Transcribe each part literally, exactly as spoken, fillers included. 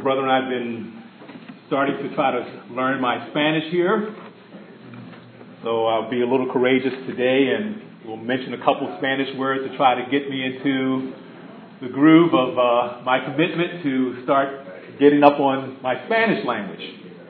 brother and I have been starting to try to learn my Spanish here. So I'll be a little courageous today and we'll mention a couple Spanish words to try to get me into the groove of uh, my commitment to start getting up on my Spanish language.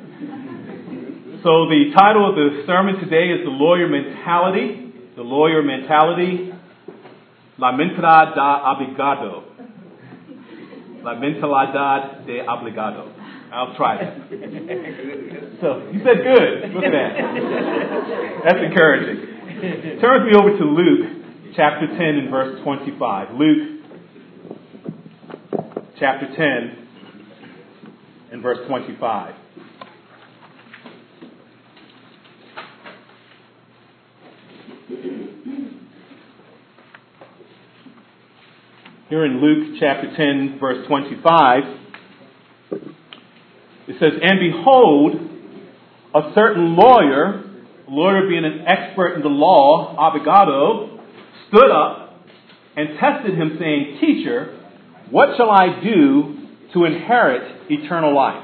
So the title of the sermon today is The Lawyer Mentality. The Lawyer Mentality. La mentalidad de obligado. La mentalidad de obligado. I'll try that. So, you said good. Look at that. That's encouraging. Turn with me over to Luke chapter ten and verse twenty-five. Luke chapter ten and verse twenty-five. Here in Luke chapter ten, verse twenty-five, it says, "And behold, a certain lawyer, lawyer being an expert in the law, abogado, stood up and tested him, saying, 'Teacher, what shall I do to inherit eternal life?'"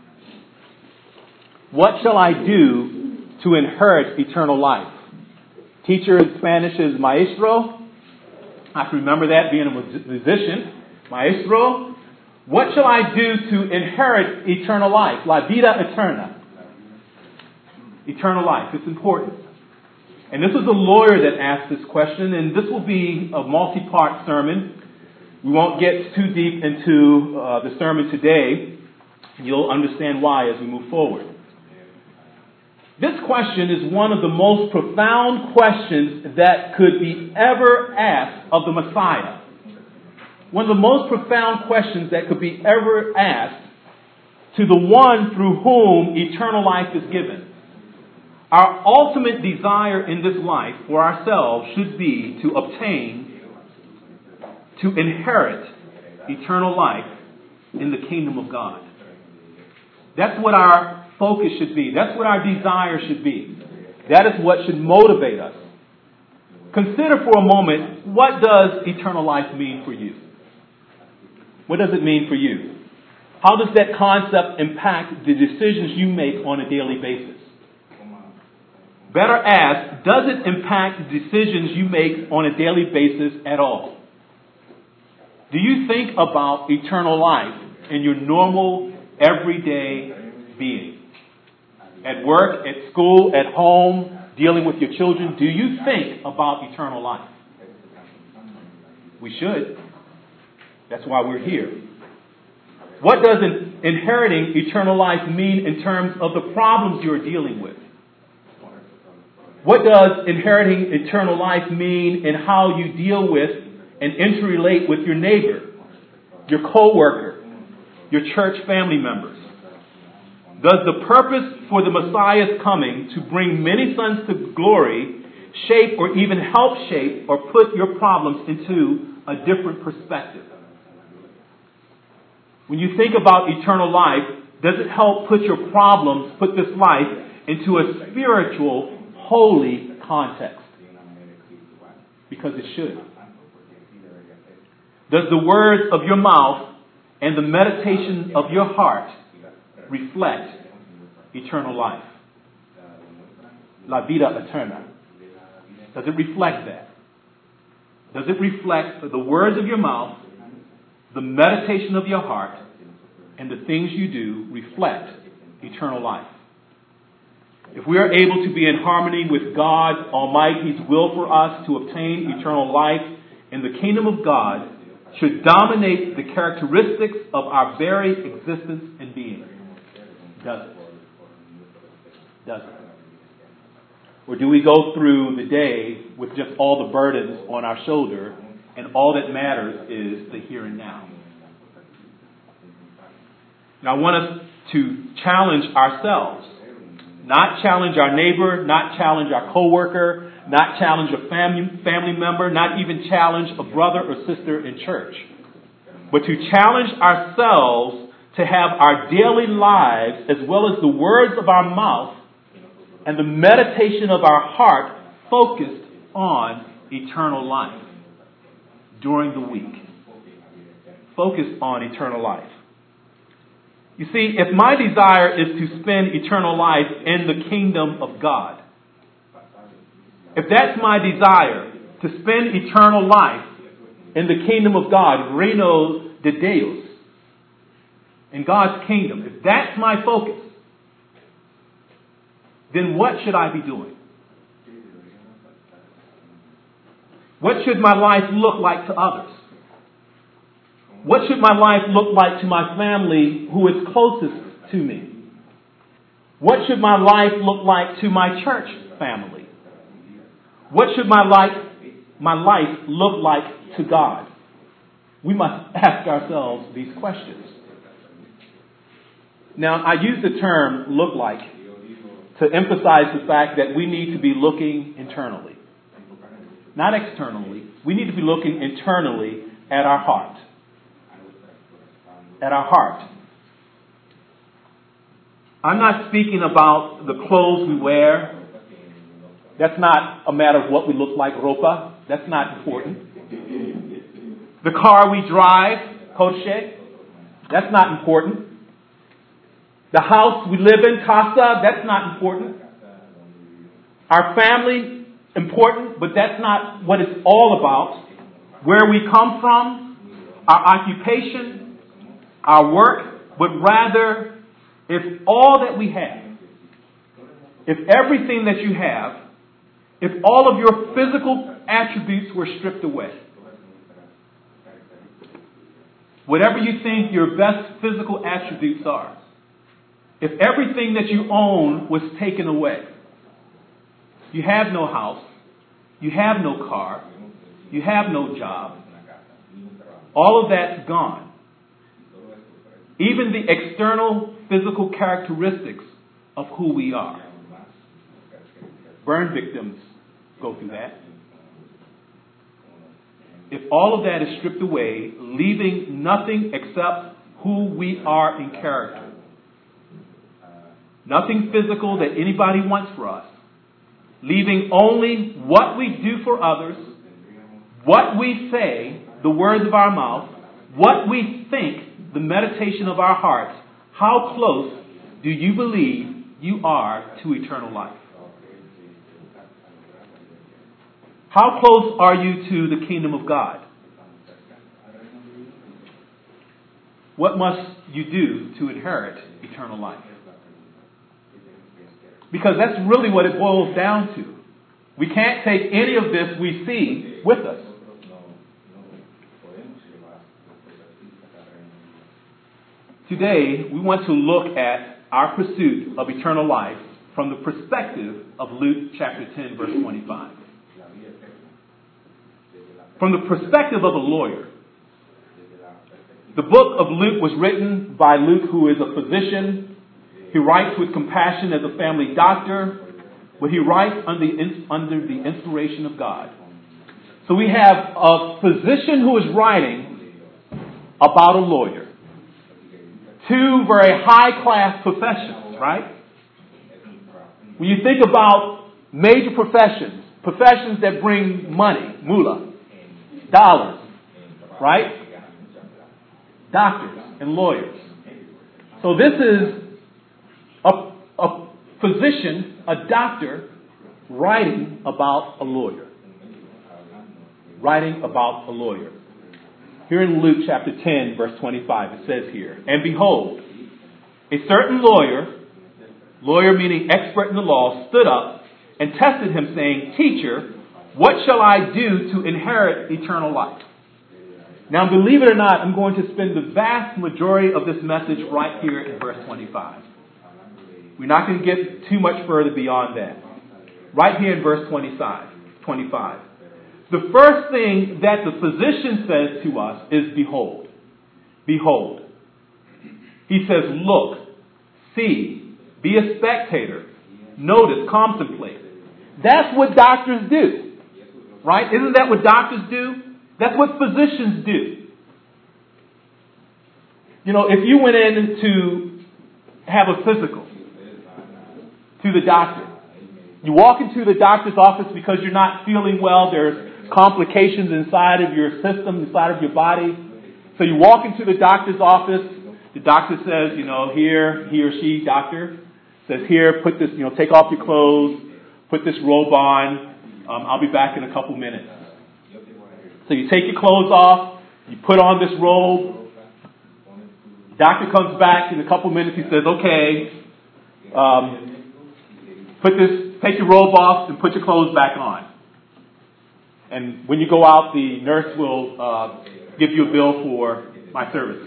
What shall I do to inherit eternal life? Teacher in Spanish is maestro. I have to remember that, being a musician. Maestro. What shall I do to inherit eternal life? La vida eterna. Eternal life. It's important. And this was a lawyer that asked this question, and this will be a multi-part sermon. We won't get too deep into uh, the sermon today. You'll understand why as we move forward. This question is one of the most profound questions that could be ever asked of the Messiah. One of the most profound questions that could be ever asked to the one through whom eternal life is given. Our ultimate desire in this life for ourselves should be to obtain, to inherit eternal life in the kingdom of God. That's what our focus should be. That's what our desire should be. That is what should motivate us. Consider for a moment, what does eternal life mean for you? What does it mean for you? How does that concept impact the decisions you make on a daily basis? Better asked, does it impact the decisions you make on a daily basis at all? Do you think about eternal life in your normal, everyday being? At work, at school, at home, dealing with your children, do you think about eternal life? We should. That's why we're here. What does inheriting eternal life mean in terms of the problems you're dealing with? What does inheriting eternal life mean in how you deal with and interrelate with your neighbor, your co-worker, your church family members? Does the purpose for the Messiah's coming to bring many sons to glory shape or even help shape or put your problems into a different perspective? When you think about eternal life, does it help put your problems, put this life into a spiritual, holy context? Because it should. Does the words of your mouth and the meditation of your heart reflect eternal life? La vida eterna. Does it reflect that? Does it reflect the words of your mouth, the meditation of your heart, and the things you do reflect eternal life? If we are able to be in harmony with God Almighty's will for us to obtain eternal life in the kingdom of God, should dominate the characteristics of our very existence and being. Does it? Does it? Or do we go through the day with just all the burdens on our shoulder and all that matters is the here and now? Now I want us to challenge ourselves. Not challenge our neighbor, not challenge our coworker, not challenge a family, family member, not even challenge a brother or sister in church. But to challenge ourselves to have our daily lives, as well as the words of our mouth and the meditation of our heart, focused on eternal life during the week. Focused on eternal life. You see, if my desire is to spend eternal life in the kingdom of God, if that's my desire, to spend eternal life in the kingdom of God, Reino de Deus, in God's kingdom, if that's my focus, then what should I be doing? What should my life look like to others? What should my life look like to my family who is closest to me? What should my life look like to my church family? What should my life, my life look like to God? We must ask ourselves these questions. Now, I use the term look like to emphasize the fact that we need to be looking internally. Not externally. We need to be looking internally at our heart. At our heart. I'm not speaking about the clothes we wear. That's not a matter of what we look like, ropa. That's not important. The car we drive, coche. That's not important. The house we live in, casa. That's not important. Our family, important, but that's not what it's all about. Where we come from, our occupation, our work, but rather if all that we have, if everything that you have, if all of your physical attributes were stripped away, whatever you think your best physical attributes are, if everything that you own was taken away, you have no house, you have no car, you have no job, all of that's gone. Even the external physical characteristics of who we are. Burn victims go through that. If all of that is stripped away, leaving nothing except who we are in character, nothing physical that anybody wants for us, leaving only what we do for others, what we say, the words of our mouth, what we think, the meditation of our hearts, how close do you believe you are to eternal life? How close are you to the kingdom of God? What must you do to inherit eternal life? Because that's really what it boils down to. We can't take any of this we see with us. Today, we want to look at our pursuit of eternal life from the perspective of Luke chapter ten, verse twenty-five. From the perspective of a lawyer. The book of Luke was written by Luke, who is a physician. He writes with compassion as a family doctor, but he writes under the, under the inspiration of God. So we have a physician who is writing about a lawyer. Two very high-class professions, right? When you think about major professions, professions that bring money, moolah, dollars, right? Doctors and lawyers. So this is a, a physician, a doctor, writing about a lawyer. Writing about a lawyer. Here in Luke chapter ten, verse twenty-five, it says here, "And behold, a certain lawyer," lawyer meaning expert in the law, "stood up and tested him, saying, 'Teacher, what shall I do to inherit eternal life?'" Now, believe it or not, I'm going to spend the vast majority of this message right here in verse twenty-five. We're not going to get too much further beyond that. Right here in verse twenty-five. twenty-five. The first thing that the physician says to us is, behold. Behold. He says, look, see, be a spectator, notice, contemplate. That's what doctors do. Right? Isn't that what doctors do? That's what physicians do. You know, if you went in to have a physical to the doctor, you walk into the doctor's office because you're not feeling well, there's complications inside of your system, inside of your body. So you walk into the doctor's office, The doctor says, you know, here, he or she, doctor, says, here, put this, you know, take off your clothes, put this robe on. Um, I'll be back in a couple minutes. So you take your clothes off, you put on this robe. Doctor comes back in a couple minutes. He says, okay, um, put this, take your robe off and put your clothes back on. And when you go out, the nurse will uh, give you a bill for my services.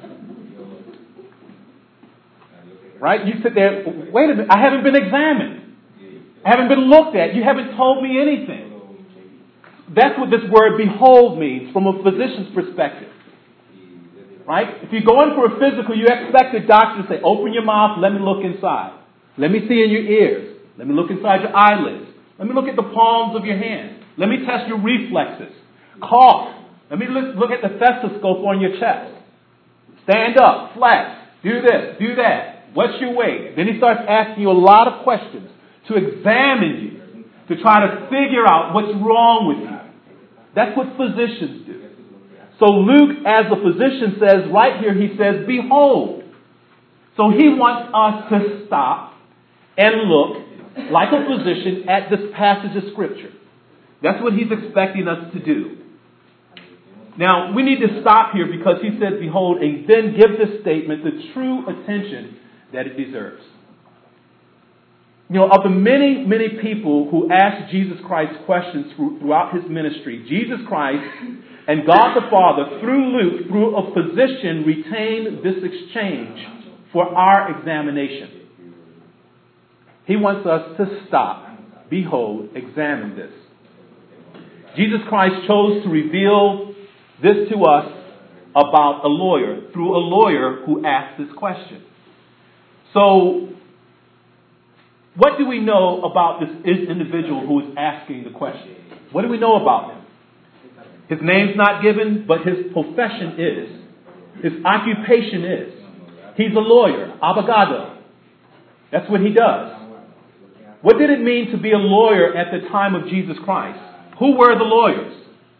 Right? You sit there, wait a minute, I haven't been examined. I haven't been looked at. You haven't told me anything. That's what this word behold means from a physician's perspective. Right? If you go in for a physical, you expect the doctor to say, open your mouth, let me look inside. Let me see in your ears. Let me look inside your eyelids. Let me look at the palms of your hands. Let me test your reflexes. Cough. Let me look, look at the stethoscope on your chest. Stand up, flex, do this, do that. What's your weight? Then he starts asking you a lot of questions to examine you, to try to figure out what's wrong with you. That's what physicians do. So Luke, as the physician, says right here, he says, behold. So he wants us to stop and look like a physician at this passage of Scripture. That's what he's expecting us to do. Now, we need to stop here because he says, behold, and then give this statement the true attention that it deserves. You know, of the many, many people who asked Jesus Christ questions throughout his ministry, Jesus Christ and God the Father, through Luke, through a physician, retained this exchange for our examination. He wants us to stop, behold, examine this. Jesus Christ chose to reveal this to us about a lawyer, through a lawyer who asked this question. So, what do we know about this individual who is asking the question? What do we know about him? His name's not given, but his profession is. His occupation is. He's a lawyer, abogado. That's what he does. What did it mean to be a lawyer at the time of Jesus Christ? Who were the lawyers?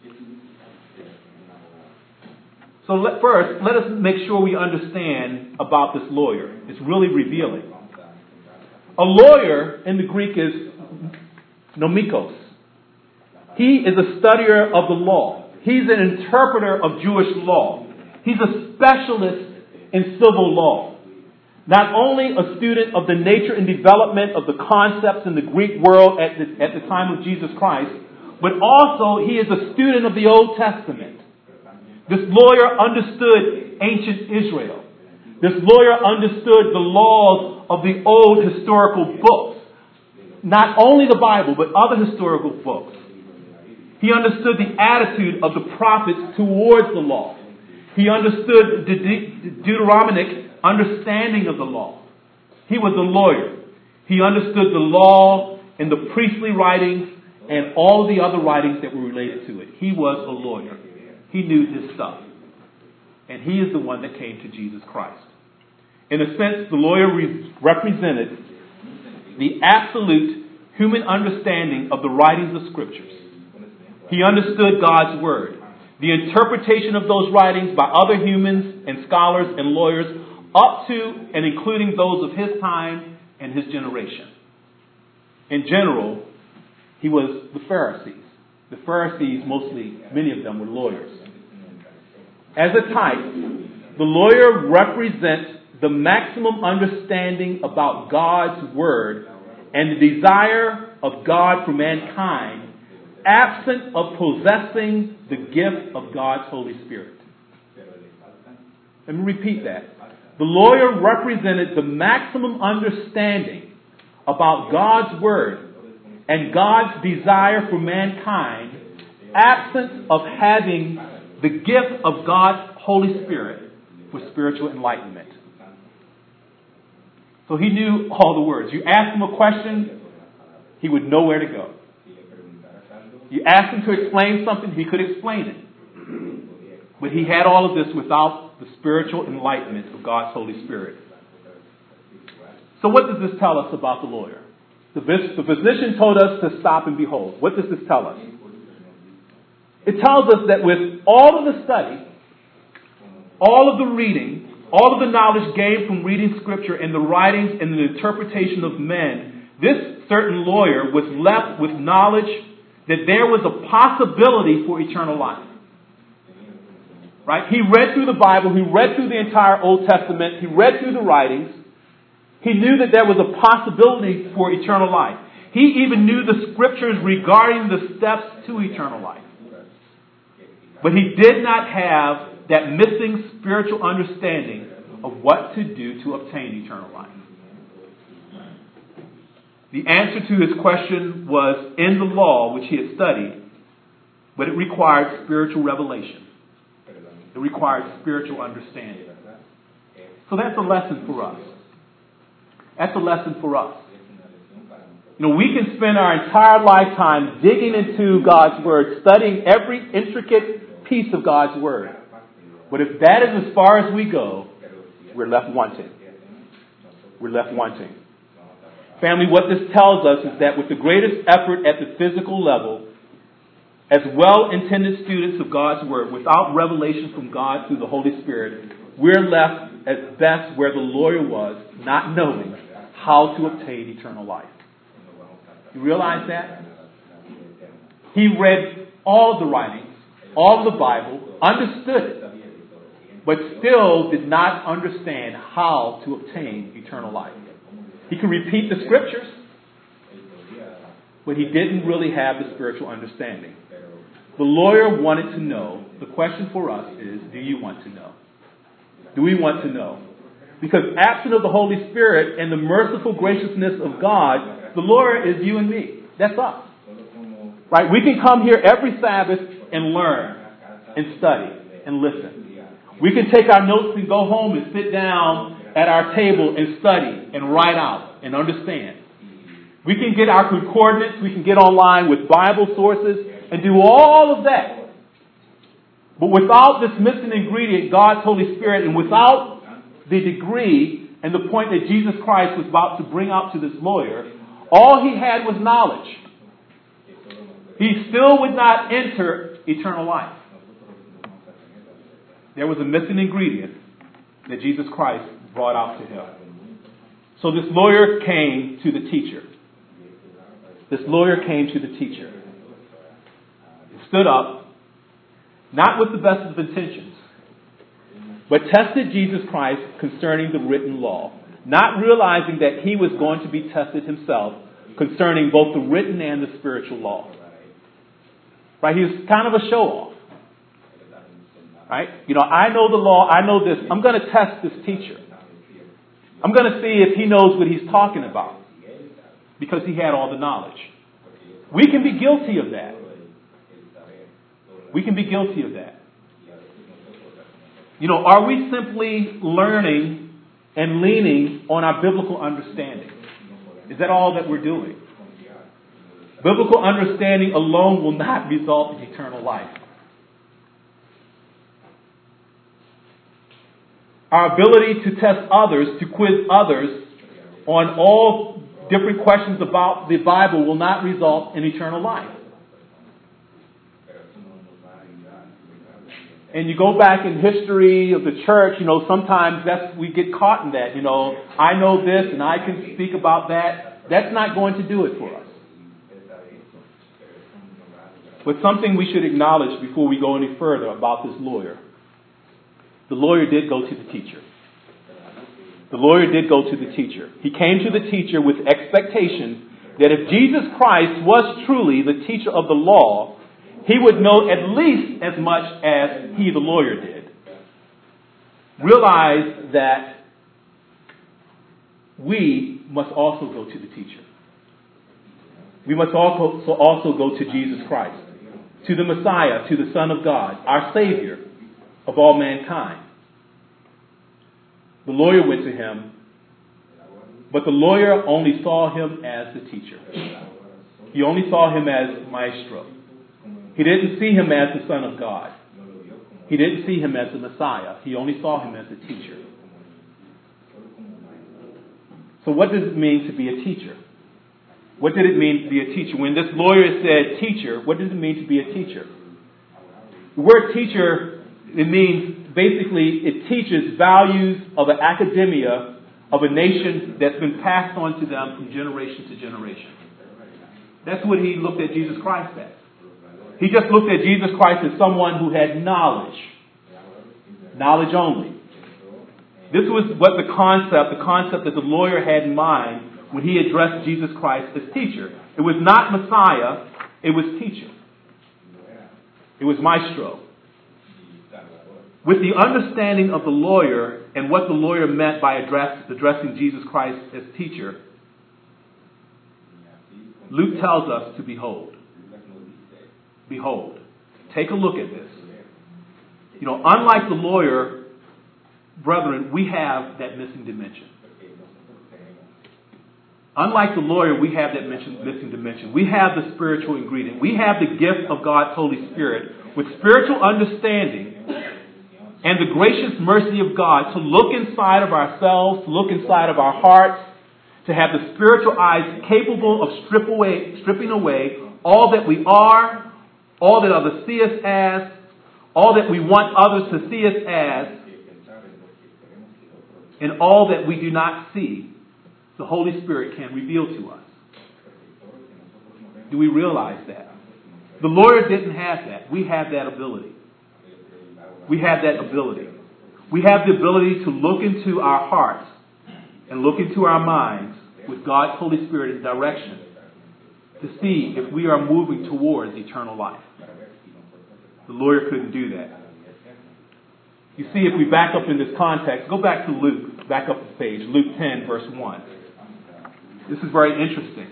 So let, first, let us make sure we understand about this lawyer. It's really revealing. A lawyer in the Greek is nomikos. He is a studier of the law. He's an interpreter of Jewish law. He's a specialist in civil law. Not only a student of the nature and development of the concepts in the Greek world at the, at the time of Jesus Christ, but also he is a student of the Old Testament. This lawyer understood ancient Israel. This lawyer understood the laws of the old historical books. Not only the Bible, but other historical books. He understood the attitude of the prophets towards the law. He understood the De- Deuteronomic understanding of the law. He was a lawyer. He understood the law and the priestly writings and all the other writings that were related to it. He was a lawyer. He knew his stuff. And he is the one that came to Jesus Christ. In a sense, the lawyer re- represented the absolute human understanding of the writings of Scriptures. He understood God's Word. The interpretation of those writings by other humans and scholars and lawyers up to and including those of his time and his generation. In general, he was the Pharisees. The Pharisees, mostly, many of them were lawyers. As a type, the lawyer represents the maximum understanding about God's Word and the desire of God for mankind, absent of possessing the gift of God's Holy Spirit. Let me repeat that. The lawyer represented the maximum understanding about God's Word and God's desire for mankind, absent of having the gift of God's Holy Spirit for spiritual enlightenment. So he knew all the words. You asked him a question, he would know where to go. You asked him to explain something, he could explain it. But he had all of this without the spiritual enlightenment of God's Holy Spirit. So what does this tell us about the lawyer? The, the physician told us to stop and behold. What does this tell us? It tells us that with all of the study, all of the reading, all of the knowledge gained from reading Scripture and the writings and the interpretation of men, this certain lawyer was left with knowledge that there was a possibility for eternal life. Right? He read through the Bible. He read through the entire Old Testament. He read through the writings. He knew that there was a possibility for eternal life. He even knew the Scriptures regarding the steps to eternal life. But he did not have that missing spiritual understanding of what to do to obtain eternal life. The answer to his question was in the law which he had studied, but it required spiritual revelation. It required spiritual understanding. So that's a lesson for us. That's a lesson for us. You know, we can spend our entire lifetime digging into God's Word, studying every intricate piece of God's Word. But if that is as far as we go, we're left wanting. We're left wanting. Family, what this tells us is that with the greatest effort at the physical level, as well-intended students of God's Word, without revelation from God through the Holy Spirit, we're left at best where the lawyer was, not knowing how to obtain eternal life. You realize that? He read all of the writings, all of the Bible, understood it, but still did not understand how to obtain eternal life. He could repeat the Scriptures, but he didn't really have the spiritual understanding. The lawyer wanted to know. The question for us is, do you want to know? Do we want to know? Because absent of the Holy Spirit and the merciful graciousness of God, the lawyer is you and me. That's us. Right? We can come here every Sabbath and learn and study and listen. We can take our notes and go home and sit down at our table and study and write out and understand. We can get our concordance. We can get online with Bible sources and do all of that. But without this missing ingredient, God's Holy Spirit, and without the degree and the point that Jesus Christ was about to bring out to this lawyer, all he had was knowledge. He still would not enter eternal life. There was a missing ingredient that Jesus Christ brought out to him. So this lawyer came to the teacher. This lawyer came to the teacher. He stood up, not with the best of intentions, but tested Jesus Christ concerning the written law, not realizing that he was going to be tested himself concerning both the written and the spiritual law. Right? He was kind of a show-off. Right? You know, I know the law, I know this. I'm going to test this teacher. I'm going to see if he knows what he's talking about, because he had all the knowledge. We can be guilty of that. We can be guilty of that. You know, are we simply learning and leaning on our biblical understanding? Is that all that we're doing? Biblical understanding alone will not result in eternal life. Our ability to test others, to quiz others on all different questions about the Bible will not result in eternal life. And you go back in history of the church, you know, sometimes that's, we get caught in that. You know, I know this and I can speak about that. That's not going to do it for us. But something we should acknowledge before we go any further about this lawyer. The lawyer did go to the teacher. The lawyer did go to the teacher. He came to the teacher with expectation that if Jesus Christ was truly the teacher of the law, he would know at least as much as he, the lawyer, did. Realize that we must also go to the teacher. We must also, also go to Jesus Christ, to the Messiah, to the Son of God, our Savior of all mankind. The lawyer went to him, but the lawyer only saw him as the teacher. He only saw him as maestro. He didn't see him as the Son of God. He didn't see him as the Messiah. He only saw him as a teacher. So what does it mean to be a teacher? What did it mean to be a teacher? When this lawyer said teacher, what does it mean to be a teacher? The word teacher It means, basically, it teaches values of an academia of a nation that's been passed on to them from generation to generation. That's what he looked at Jesus Christ as. He just looked at Jesus Christ as someone who had knowledge. Knowledge only. This was what the concept, the concept that the lawyer had in mind when he addressed Jesus Christ as teacher. It was not Messiah, it was teacher. It was maestro. With the understanding of the lawyer and what the lawyer meant by address, addressing Jesus Christ as teacher, Luke tells us to behold. Behold. Take a look at this. You know, unlike the lawyer, brethren, we have that missing dimension. Unlike the lawyer, we have that missing dimension. We have the spiritual ingredient. We have the gift of God's Holy Spirit with spiritual understanding and the gracious mercy of God to look inside of ourselves, to look inside of our hearts, to have the spiritual eyes capable of strip away, stripping away all that we are, all that others see us as, all that we want others to see us as, and all that we do not see, the Holy Spirit can reveal to us. Do we realize that? The lawyer didn't have that. We have that ability. We have that ability. We have the ability to look into our hearts and look into our minds with God's Holy Spirit in direction to see if we are moving towards eternal life. The lawyer couldn't do that. You see, if we back up in this context, go back to Luke, back up the page, Luke ten, verse one. This is very interesting.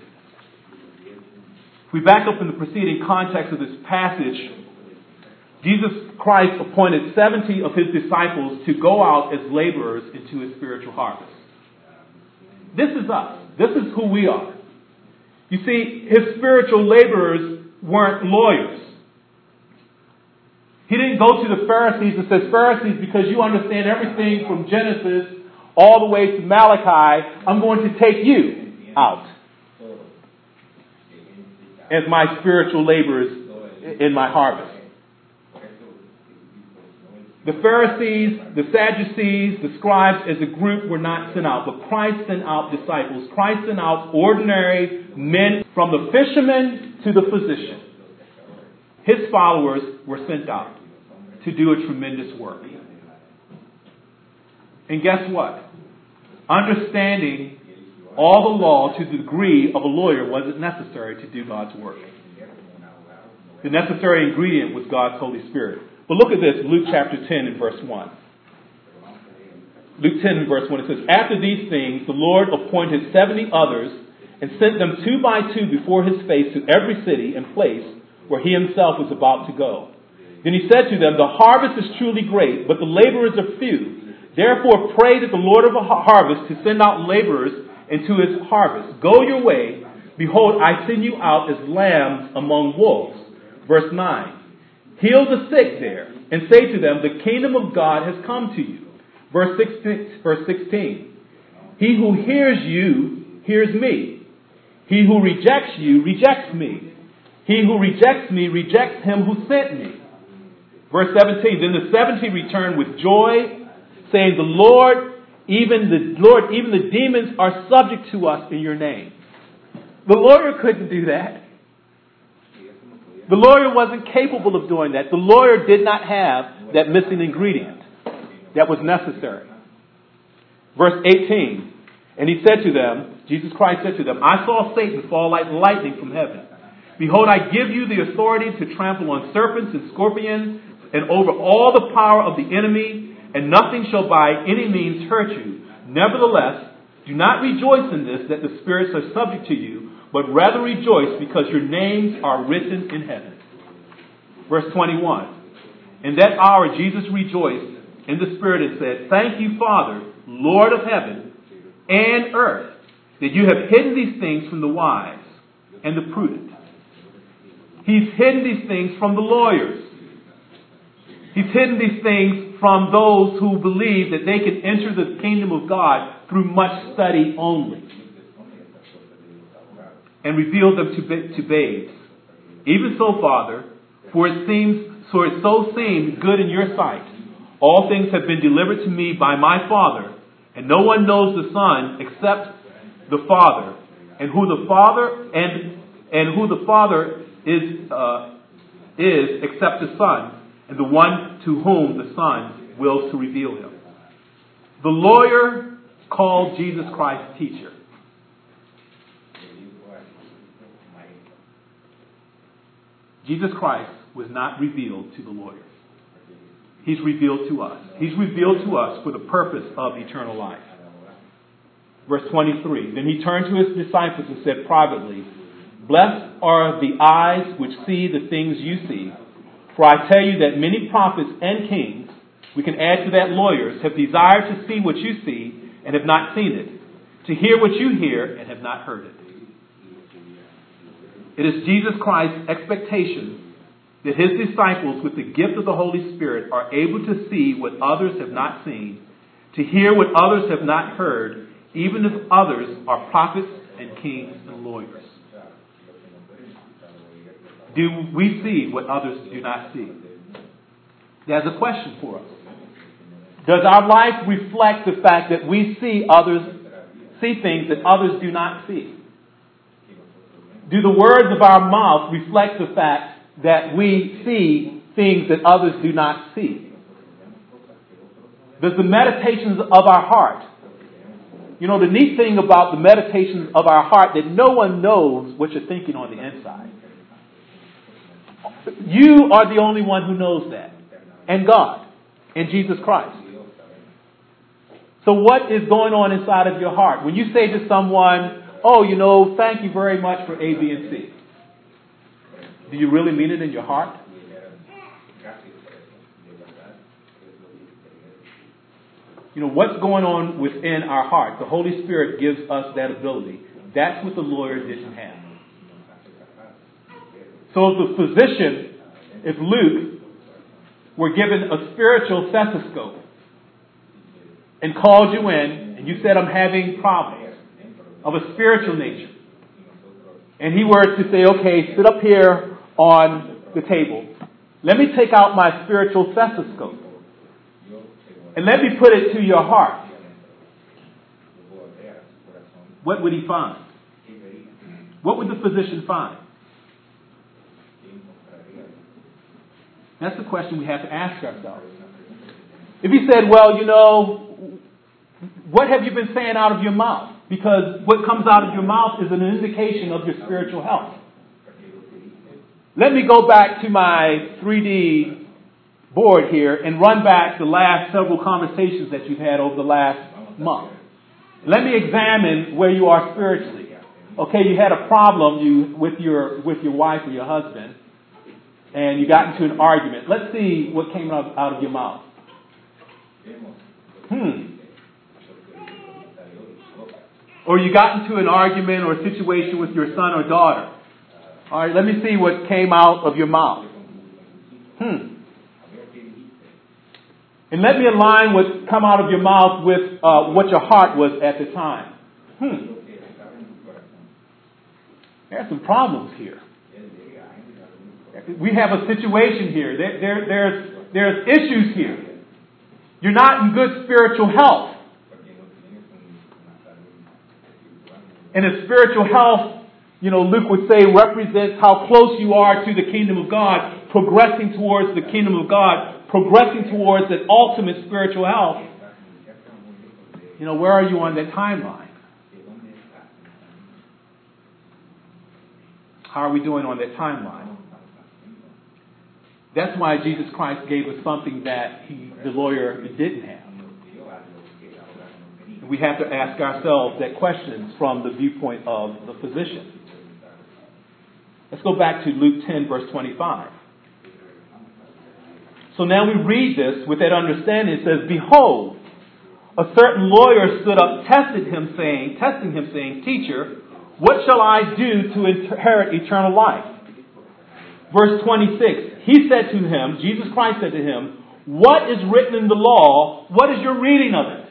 If we back up in the preceding context of this passage, Jesus Christ appointed seventy of his disciples to go out as laborers into his spiritual harvest. This is us. This is who we are. You see, his spiritual laborers weren't lawyers. He didn't go to the Pharisees and says, Pharisees, because you understand everything from Genesis all the way to Malachi, I'm going to take you out as my spiritual laborers in my harvest. The Pharisees, the Sadducees, the scribes as a group were not sent out, but Christ sent out disciples. Christ sent out ordinary men, from the fisherman to the physician. His followers were sent out to do a tremendous work. And guess what? Understanding all the law to the degree of a lawyer wasn't necessary to do God's work. The necessary ingredient was God's Holy Spirit. But look at this, Luke chapter ten and verse one. Luke ten and verse one, it says, After these things, the Lord appointed seventy others and sent them two by two before his face to every city and place where he himself was about to go. Then he said to them, The harvest is truly great, but the laborers are few. Therefore pray to the Lord of the harvest to send out laborers into his harvest. Go your way. Behold, I send you out as lambs among wolves. Verse nine. Heal the sick there, and say to them, The kingdom of God has come to you. Verse sixteen, verse sixteen. He who hears you hears me. He who rejects you rejects me. He who rejects me rejects him who sent me. Verse seventeen. Then the seventy returned with joy, saying, The Lord, even the Lord, even the demons are subject to us in your name. The lawyer couldn't do that. The lawyer wasn't capable of doing that. The lawyer did not have that missing ingredient that was necessary. Verse eighteen. And he said to them, Jesus Christ said to them, I saw Satan fall like lightning from heaven. Behold, I give you the authority to trample on serpents and scorpions and over all the power of the enemy, and nothing shall by any means hurt you. Nevertheless, do not rejoice in this, that the spirits are subject to you, but rather rejoice because your names are written in heaven. Verse twenty-one. In that hour Jesus rejoiced in the Spirit and said, Thank you, Father, Lord of heaven and earth, that you have hidden these things from the wise and the prudent. He's hidden these things from the lawyers. He's hidden these things from those who believe that they can enter the kingdom of God through much study only, and revealed them to, to babes. Even so, Father, for it seems so it so seemed good in your sight. All things have been delivered to me by my Father, and no one knows the Son except the Father, and who the Father and and who the Father is uh, is except the Son, and the one to whom the Son wills to reveal him. The lawyer called Jesus Christ teacher. Jesus Christ was not revealed to the lawyer. He's revealed to us. He's revealed to us for the purpose of eternal life. Verse twenty-three. Then he turned to his disciples and said privately, Blessed are the eyes which see the things you see. For I tell you that many prophets and kings, we can add to that lawyers, have desired to see what you see and have not seen it, to hear what you hear and have not heard it. It is Jesus Christ's expectation that his disciples, with the gift of the Holy Spirit, are able to see what others have not seen, to hear what others have not heard, even if others are prophets and kings and lawyers. Do we see what others do not see? There's a question for us. Does our life reflect the fact that we see others, see things that others do not see? Do the words of our mouth reflect the fact that we see things that others do not see? Does the meditations of our heart, you know, the neat thing about the meditations of our heart, that no one knows what you're thinking on the inside. You are the only one who knows that. And God. And Jesus Christ. So what is going on inside of your heart? When you say to someone, oh, you know, thank you very much for A, B, and C. Do you really mean it in your heart? You know, what's going on within our heart? The Holy Spirit gives us that ability. That's what the lawyer didn't have. So if the physician, if Luke were given a spiritual stethoscope and called you in and you said, I'm having problems of a spiritual nature, and he were to say, okay, sit up here on the table. Let me take out my spiritual stethoscope and let me put it to your heart. What would he find? What would the physician find? That's the question we have to ask ourselves. If he said, well, you know, what have you been saying out of your mouth? Because what comes out of your mouth is an indication of your spiritual health. Let me go back to my three D board here and run back the last several conversations that you've had over the last month. Let me examine where you are spiritually. Okay, you had a problem you with your with your wife or your husband, and you got into an argument. Let's see what came out, out of your mouth. Hmm. Or you got into an argument or a situation with your son or daughter. All right, let me see what came out of your mouth. Hmm. And let me align what come out of your mouth with uh, what your heart was at the time. Hmm. There's some problems here. We have a situation here. There, there, there's, there's issues here. You're not in good spiritual health. And a spiritual health, you know, Luke would say, represents how close you are to the kingdom of God, progressing towards the kingdom of God, progressing towards that ultimate spiritual health. You know, where are you on that timeline? How are we doing on that timeline? That's why Jesus Christ gave us something that he, the lawyer didn't have. We have to ask ourselves that question from the viewpoint of the physician. Let's go back to Luke ten, verse twenty-five. So now we read this with that understanding. It says, Behold, a certain lawyer stood up, tested him, saying, testing him, saying, Teacher, what shall I do to inherit eternal life? Verse twenty-six, he said to him, Jesus Christ said to him, What is written in the law? What is your reading of it?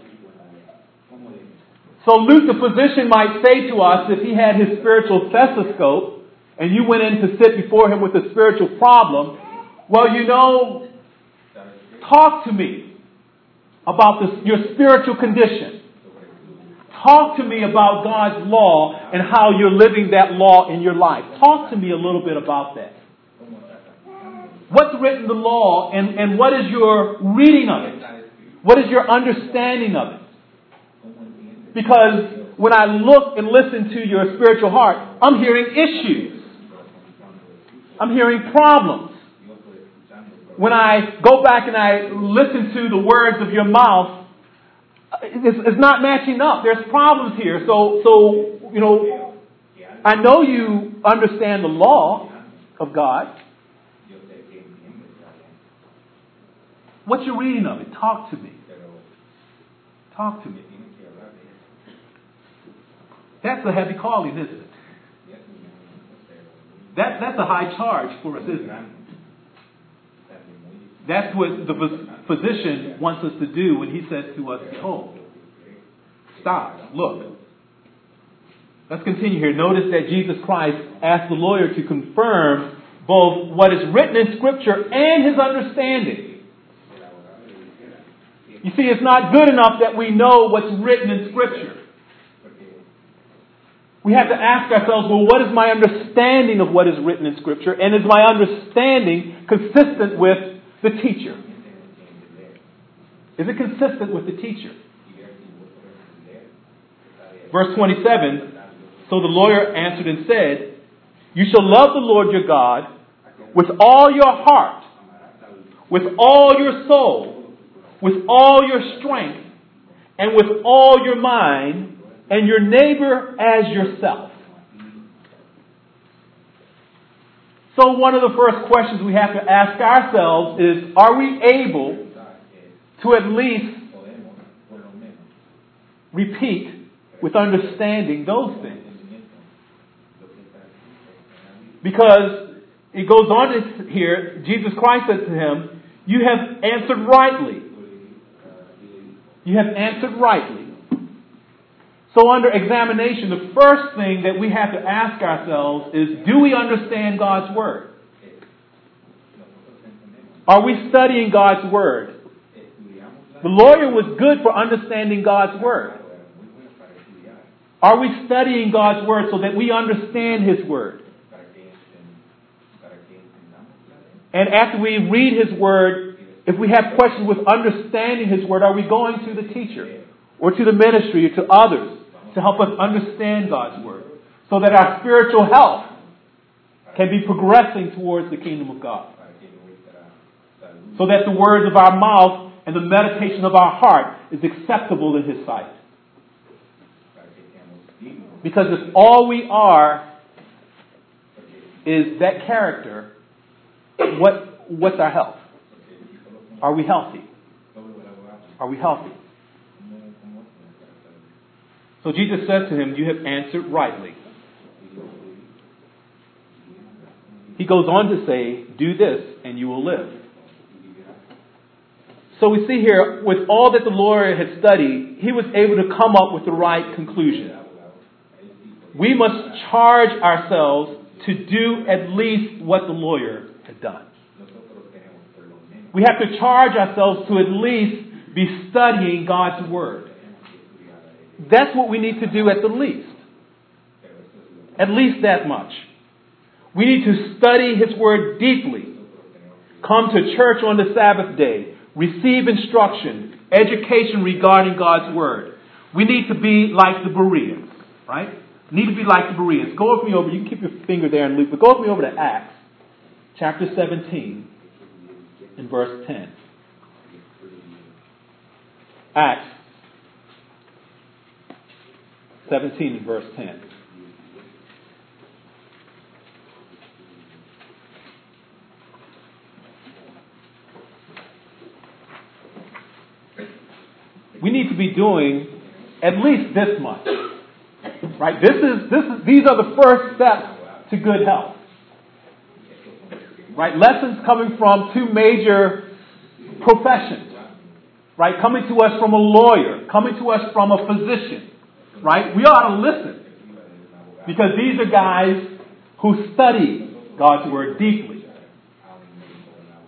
So Luke, the physician, might say to us, if he had his spiritual stethoscope, and you went in to sit before him with a spiritual problem, Well, you know, talk to me about this, your spiritual condition. Talk to me about God's law and how you're living that law in your life. Talk to me a little bit about that. What's written in the law and, and what is your reading of it? What is your understanding of it? Because when I look and listen to your spiritual heart, I'm hearing issues. I'm hearing problems. When I go back and I listen to the words of your mouth, it's, it's not matching up. There's problems here. So, so, you know, I know you understand the law of God. What's your reading of it? Talk to me. Talk to me. That's a heavy calling, isn't it? That, that's a high charge for us, isn't it? That's what the physician wants us to do when he says to us, behold, stop, look. Let's continue here. Notice that Jesus Christ asked the lawyer to confirm both what is written in Scripture and his understanding. You see, it's not good enough that we know what's written in Scripture. We have to ask ourselves, well, what is my understanding of what is written in Scripture? And is my understanding consistent with the teacher? Is it consistent with the teacher? Verse twenty-seven, so the lawyer answered and said, you shall love the Lord your God with all your heart, with all your soul, with all your strength, and with all your mind, and your neighbor as yourself. So one of the first questions we have to ask ourselves is, are we able to at least repeat with understanding those things? Because it goes on to here, Jesus Christ said to him, you have answered rightly. You have answered rightly. So under examination, the first thing that we have to ask ourselves is, do we understand God's Word? Are we studying God's Word? The lawyer was good for understanding God's Word. Are we studying God's Word so that we understand His Word? And after we read His Word, if we have questions with understanding His Word, are we going to the teacher or to the ministry or to others to help us understand God's Word so that our spiritual health can be progressing towards the kingdom of God? So that the words of our mouth and the meditation of our heart is acceptable in His sight. Because if all we are is that character, what what's our health? Are we healthy? Are we healthy? So Jesus said to him, you have answered rightly. He goes on to say, do this and you will live. So we see here, with all that the lawyer had studied, he was able to come up with the right conclusion. We must charge ourselves to do at least what the lawyer had done. We have to charge ourselves to at least be studying God's Word. That's what we need to do at the least. At least that much. We need to study His Word deeply. Come to church on the Sabbath day. Receive instruction, education regarding God's Word. We need to be like the Bereans, right? Need to be like the Bereans. Go with me over, you can keep your finger there and Luke, but go with me over to Acts, chapter seventeen, and verse ten. Acts seventeen and verse ten. We need to be doing at least this much. Right? This is this is these are the first steps to good health. Right? Lessons coming from two major professions. Right? Coming to us from a lawyer, coming to us from a physician. Right? We ought to listen. Because these are guys who study God's Word deeply.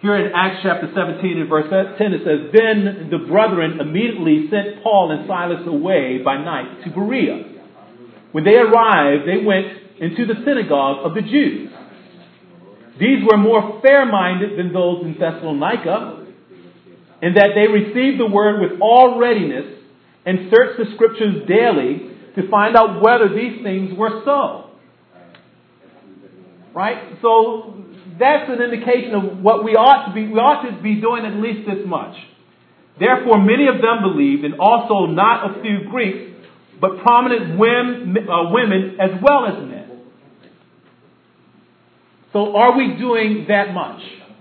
Here in Acts chapter seventeen and verse ten, it says, Then the brethren immediately sent Paul and Silas away by night to Berea. When they arrived, they went into the synagogue of the Jews. These were more fair-minded than those in Thessalonica, in that they received the word with all readiness and searched the scriptures daily to find out whether these things were so. Right? So that's an indication of what we ought to be. We ought to be doing at least this much. Therefore, many of them believed, and also not a few Greeks, but prominent women, uh, women as well as men. So are we doing that much?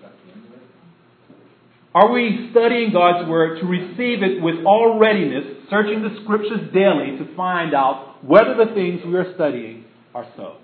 Are we studying God's Word to receive it with all readiness, searching the Scriptures daily to find out whether the things we are studying are so?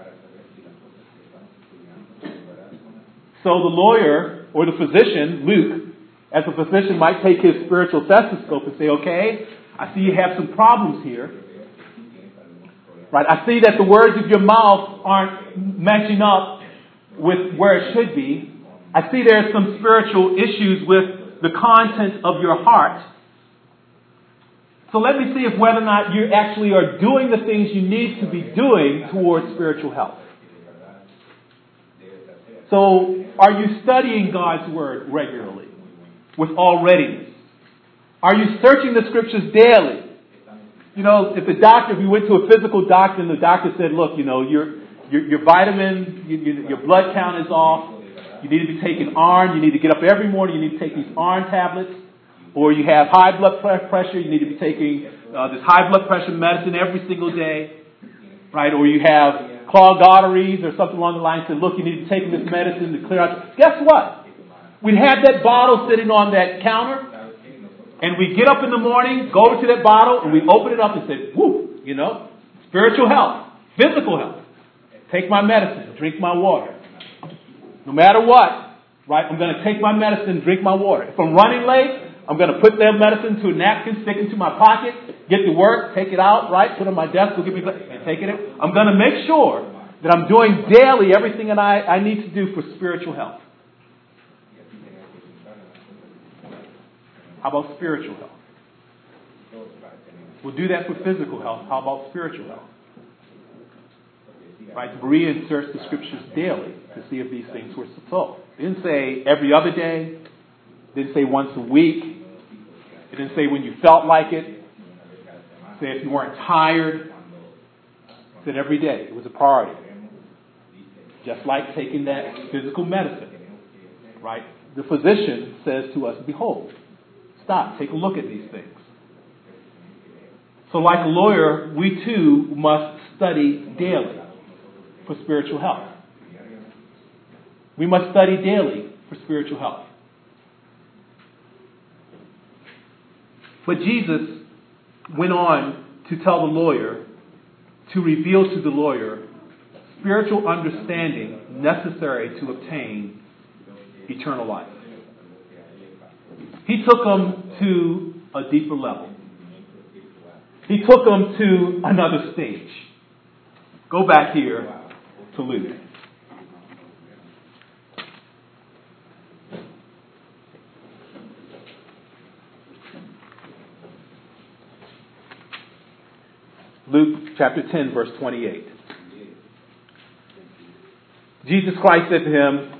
So the lawyer or the physician, Luke, as a physician might take his spiritual stethoscope and say, okay, I see you have some problems here. Right? I see that the words of your mouth aren't matching up with where it should be. I see there's some spiritual issues with the content of your heart. So let me see if whether or not you actually are doing the things you need to be doing towards spiritual health. So are you studying God's Word regularly with all readiness? Are you searching the Scriptures daily? You know, if the doctor, if you went to a physical doctor and the doctor said, look, you know, your your, your vitamins, you, you, your blood count is off. You need to be taking iron. You need to get up every morning. You need to take these iron tablets. Or you have high blood pressure. You need to be taking uh, this high blood pressure medicine every single day. Right? Or you have clogged arteries or something along the line. Say, look, you need to be taking this medicine to clear out. Guess what? We'd have that bottle sitting on that counter. And we get up in the morning, go over to that bottle, and we open it up and say, whoo, you know, spiritual health, physical health. Take my medicine, drink my water. No matter what, right, I'm going to take my medicine, drink my water. If I'm running late, I'm going to put that medicine to a napkin, stick it to my pocket, get to work, take it out, right, put it on my desk, go get me, and take it in. I'm going to make sure that I'm doing daily everything that I, I need to do for spiritual health. How about spiritual health? We'll do that for physical health. How about spiritual health? Right, to read and search the Scriptures daily to see if these things were so. It didn't say every other day. It didn't say once a week. It didn't say when you felt like it. It said if you weren't tired. It said every day. It was a priority. Just like taking that physical medicine. Right? The physician says to us, behold, stop, take a look at these things. So like a lawyer, we too must study daily for spiritual health. We must study daily for spiritual health. But Jesus went on to tell the lawyer, to reveal to the lawyer, spiritual understanding necessary to obtain eternal life. He took them to a deeper level. He took them to another stage. Go back here to Luke. Luke chapter ten, verse twenty-eight. Jesus Christ said to him,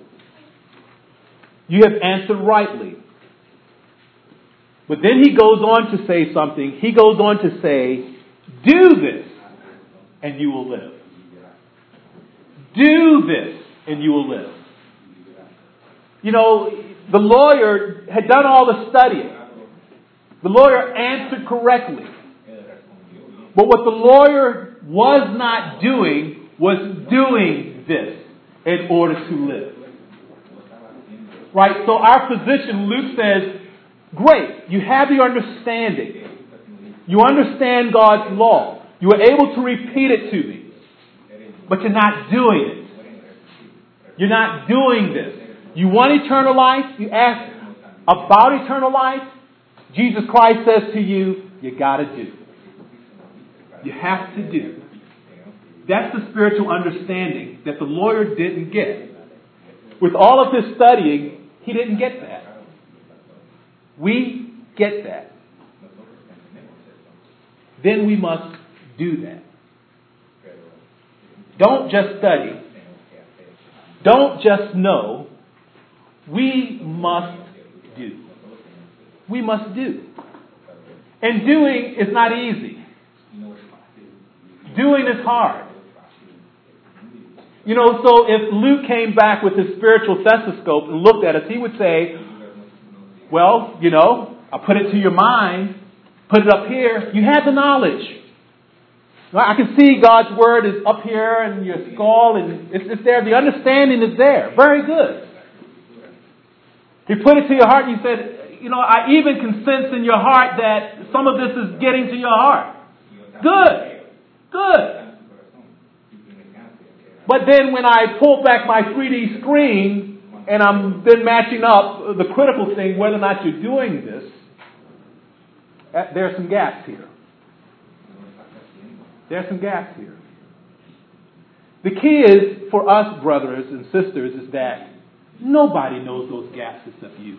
"You have answered rightly." But then he goes on to say something. He goes on to say, "Do this, and you will live. Do this, and you will live." You know, the lawyer had done all the studying. The lawyer answered correctly. But what the lawyer was not doing was doing this in order to live. Right? So our physician, Luke, says, great, you have the understanding. You understand God's law. You are able to repeat it to me. But you're not doing it. You're not doing this. You want eternal life? You ask about eternal life? Jesus Christ says to you, you got to do. You have to do. That's the spiritual understanding that the lawyer didn't get. with all of his studying, he didn't get that. We get that. Then we must do that. Don't just study. Don't just know. We must do. We must do. And doing is not easy. Doing is hard. You know, so if Luke came back with his spiritual stethoscope and looked at us, he would say, well, you know, I put it to your mind, put it up here. You had the knowledge. I can see God's word is up here in your skull and it's, it's there. The understanding is there. Very good. He put it to your heart and you said, you know, I even can sense in your heart that some of this is getting to your heart. Good. Good. But then when I pull back my three D screen and I'm then matching up the critical thing, whether or not you're doing this, there are some gaps here. There are some gaps here. The key is for us, brothers and sisters, is that nobody knows those gaps except you.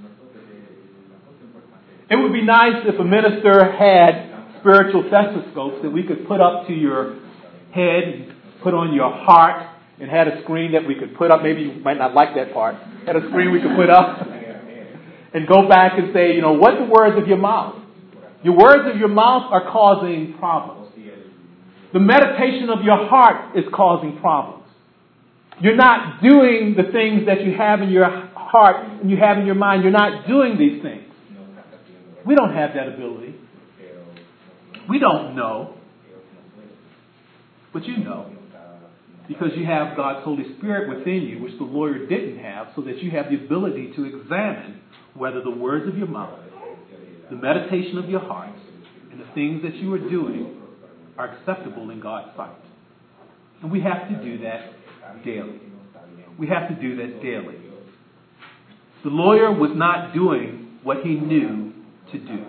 It would be nice if a minister had spiritual stethoscopes that we could put up to your head, put on your heart, and had a screen that we could put up. Maybe you might not like that part. Had a screen we could put up and go back and say, you know, what the words of your mouth? Your words of your mouth are causing problems. The meditation of your heart is causing problems. You're not doing the things that you have in your heart and you have in your mind. You're not doing these things. We don't have that ability. We don't know. But you know. Because you have God's Holy Spirit within you, which the lawyer didn't have, so that you have the ability to examine whether the words of your mouth, the meditation of your heart, and the things that you are doing are acceptable in God's sight. And we have to do that daily. We have to do that daily. The lawyer was not doing what he knew to do.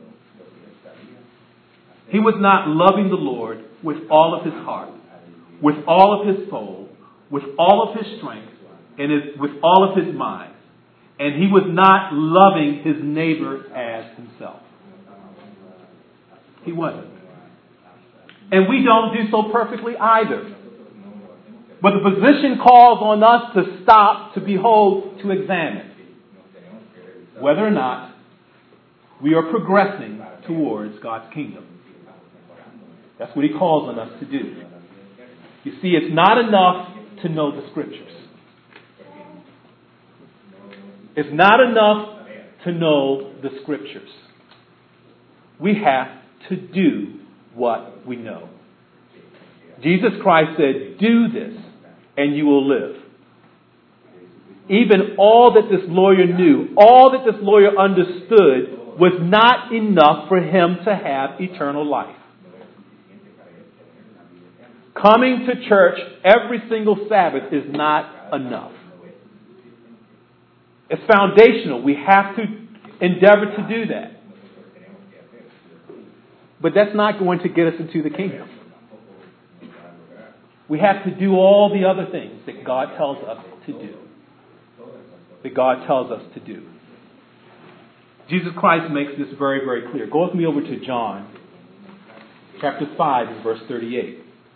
He was not loving the Lord with all of his heart, with all of his soul, with all of his strength, and his, with all of his mind. And he was not loving his neighbor as himself. He wasn't. And we don't do so perfectly either. But the position calls on us to stop, to behold, to examine whether or not we are progressing towards God's kingdom. That's what he calls on us to do. You see, it's not enough to know the Scriptures. It's not enough to know the Scriptures. We have to do what we know. Jesus Christ said, do this and you will live. Even all that this lawyer knew, all that this lawyer understood was not enough for him to have eternal life. Coming to church every single Sabbath is not enough. It's foundational. We have to endeavor to do that. But that's not going to get us into the kingdom. We have to do all the other things that God tells us to do. That God tells us to do. Jesus Christ makes this very, very clear. Go with me over to John chapter five and verse thirty-eight.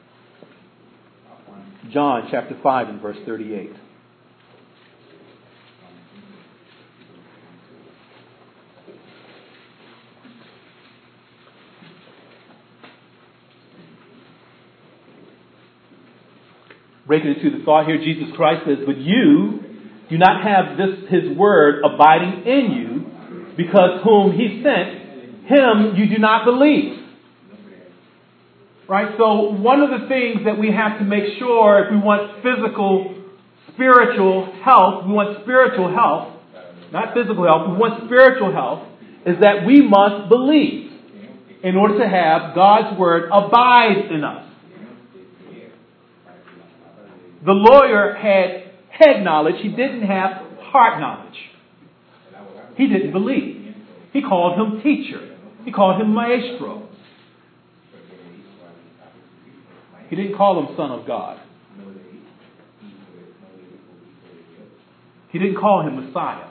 John chapter five and verse thirty-eight. Breaking into the thought here, Jesus Christ says, but you do not have this his word abiding in you, because whom he sent, him you do not believe. Right? So one of the things that we have to make sure if we want physical, spiritual health, we want spiritual health, not physical health, we want spiritual health, is that we must believe in order to have God's word abide in us. The lawyer had head knowledge. He didn't have heart knowledge. He didn't believe. He called him teacher. He called him maestro. He didn't call him son of God. He didn't call him Messiah.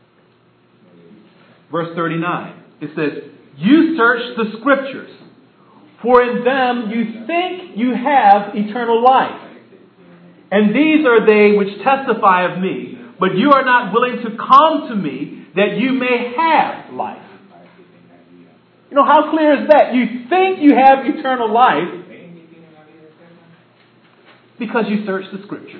Verse thirty-nine, it says, you search the Scriptures, for in them you think you have eternal life. And these are they which testify of me, but you are not willing to come to me that you may have life. You know, how clear is that? You think you have eternal life because you search the Scriptures.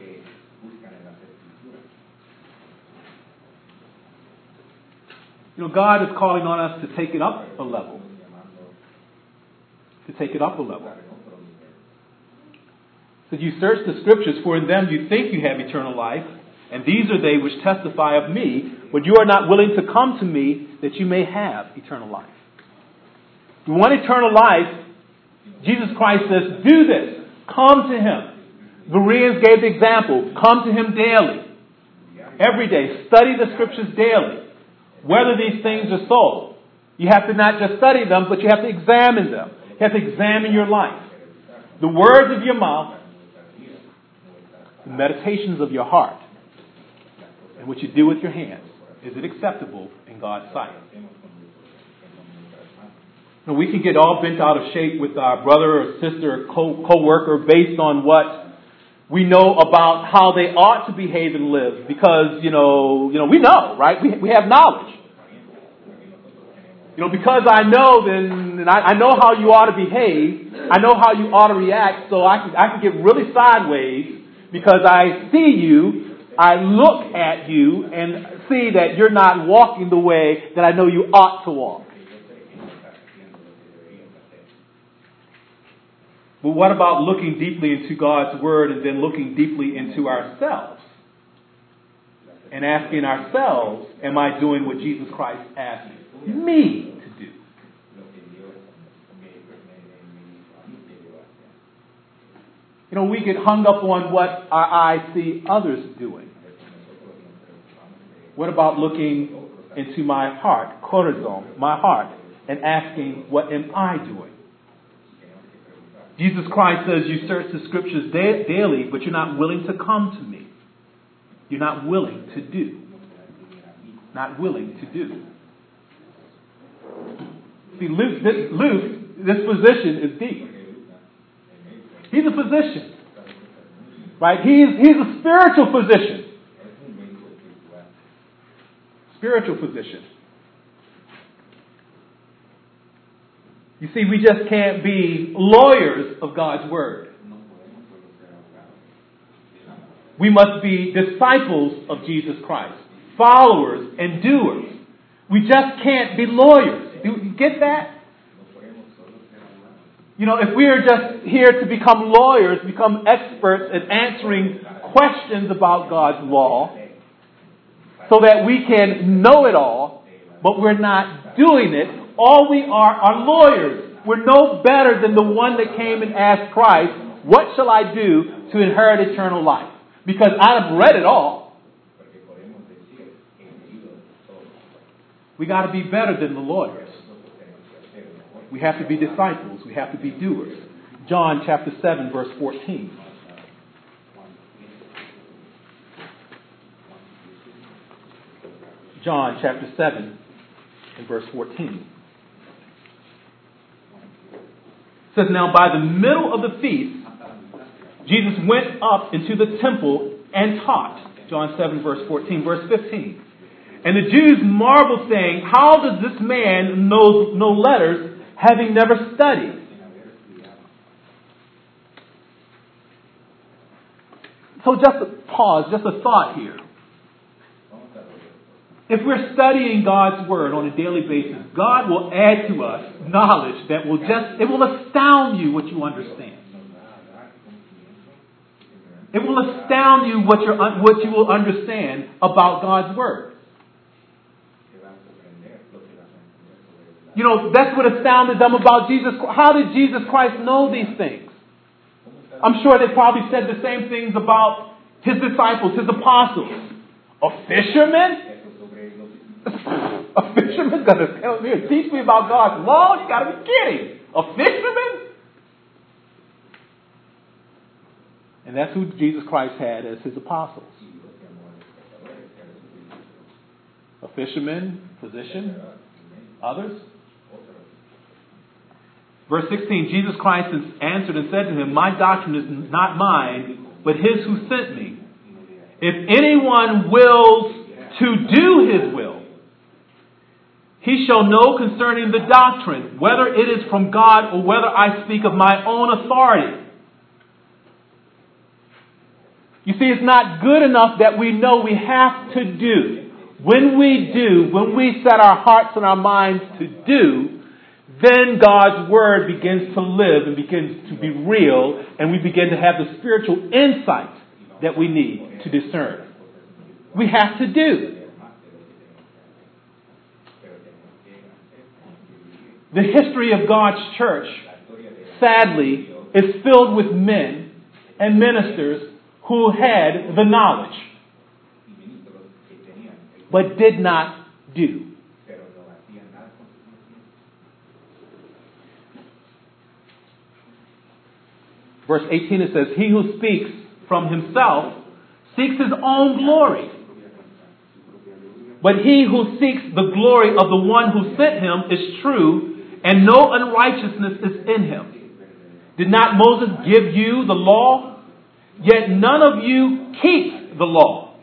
You know, God is calling on us to take it up a level. To take it up a level. So you search the Scriptures, for in them you think you have eternal life, and these are they which testify of me, but you are not willing to come to me that you may have eternal life. You want eternal life? Jesus Christ says, do this. Come to Him. Bereans gave the example. Come to Him daily. Every day. Study the Scriptures daily. Whether these things are so. You have to not just study them, but you have to examine them. You have to examine your life. The words of your mouth, the meditations of your heart, and what you do with your hands. Is it acceptable in God's sight? Now, we can get all bent out of shape with our brother or sister or co- co-worker based on what we know about how they ought to behave and live. Because, you know, you know, we know, right? We, we have knowledge. You know, because I know, then and I, I know how you ought to behave. I know how you ought to react. So I can, I can get really sideways because I see you, I look at you, and see that you're not walking the way that I know you ought to walk. But what about looking deeply into God's Word and then looking deeply into ourselves? And asking ourselves, am I doing what Jesus Christ asked me to do? You know, we get hung up on what our eyes see others doing. What about looking into my heart, corazon, my heart, and asking, what am I doing? Jesus Christ says you search the Scriptures da- daily, but you're not willing to come to me. You're not willing to do. Not willing to do. See, Luke, this, Luke, this position is deep. He's a physician. Right? He's, he's a spiritual physician. Spiritual physician. You see, we just can't be lawyers of God's Word. We must be disciples of Jesus Christ. Followers and doers. We just can't be lawyers. Do you get that? You know, if we are just here to become lawyers, become experts at answering questions about God's law, so that we can know it all, but we're not doing it, all we are are lawyers. We're no better than the one that came and asked Christ, what shall I do to inherit eternal life? Because I've read it all. We got to be better than the lawyers. We have to be disciples. We have to be doers. John chapter seven, verse fourteen. John chapter seven and verse fourteen. It says, now by the middle of the feast, Jesus went up into the temple and taught. John seven, verse fourteen, verse fifteen. And the Jews marveled, saying, how does this man know no letters, having never studied? So just a pause, just a thought here. If we're studying God's Word on a daily basis, God will add to us knowledge that will just, it will astound you what you understand. It will astound you what, you're, what you will understand about God's Word. You know, that's what astounded them about Jesus. How did Jesus Christ know these things? I'm sure they probably said the same things about His disciples, His apostles. A fisherman? A fisherman's going to tell me and teach me about God's law? You got to be kidding. A fisherman? And that's who Jesus Christ had as His apostles. A fisherman, physician, others. Verse sixteen, Jesus Christ answered and said to him, my doctrine is not mine, but his who sent me. If anyone wills to do his will, he shall know concerning the doctrine, whether it is from God or whether I speak of my own authority. You see, it's not good enough that we know we have to do. When we do, when we set our hearts and our minds to do, then God's Word begins to live and begins to be real, and we begin to have the spiritual insight that we need to discern. We have to do. The history of God's church, sadly, is filled with men and ministers who had the knowledge, but did not do. Verse eighteen, it says, he who speaks from himself seeks his own glory. But he who seeks the glory of the one who sent him is true, and no unrighteousness is in him. Did not Moses give you the law? Yet none of you keep the law.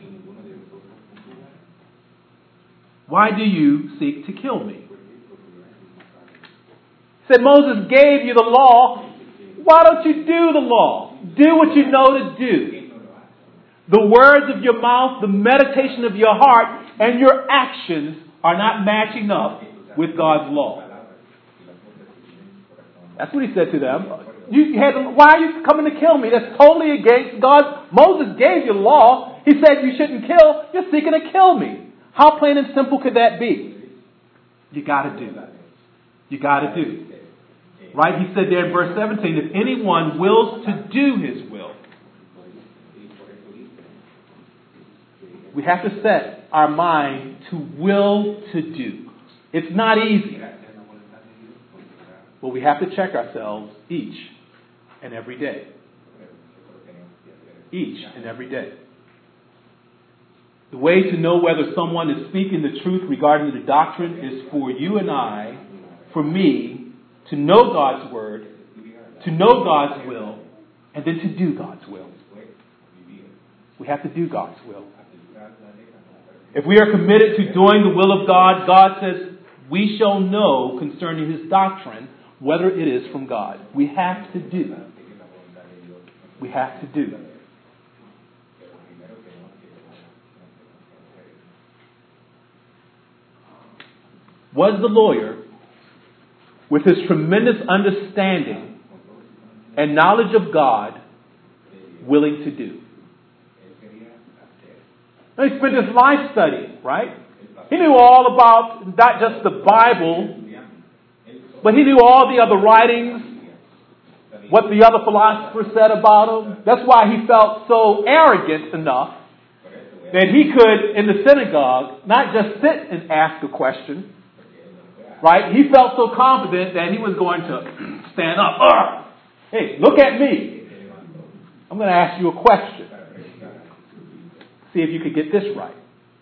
Why do you seek to kill me? He said, Moses gave you the law. Why don't you do the law? Do what you know to do. The words of your mouth, the meditation of your heart, and your actions are not matching up with God's law. That's what he said to them. You had, why are you coming to kill me? That's totally against God. Moses gave you law. He said you shouldn't kill. You're seeking to kill me. How plain and simple could that be? You got to do. You got to do. Right? He said there in verse seventeen, if anyone wills to do his will. We have to set our mind to will to do. It's not easy. But we have to check ourselves each and every day. Each and every day. The way to know whether someone is speaking the truth regarding the doctrine is for you and I, for me, to know God's Word, to know God's will, and then to do God's will. We have to do God's will. If we are committed to doing the will of God, God says we shall know concerning His doctrine whether it is from God. We have to do. We have to do. Was the lawyer, with his tremendous understanding and knowledge of God, willing to do? Now, he spent his life studying, right? He knew all about not just the Bible, but he knew all the other writings, what the other philosophers said about him. That's why he felt so arrogant enough that he could, in the synagogue, not just sit and ask a question, right? He felt so confident that he was going to stand up. Ugh! Hey, look at me. I'm going to ask you a question. See if you could get this right.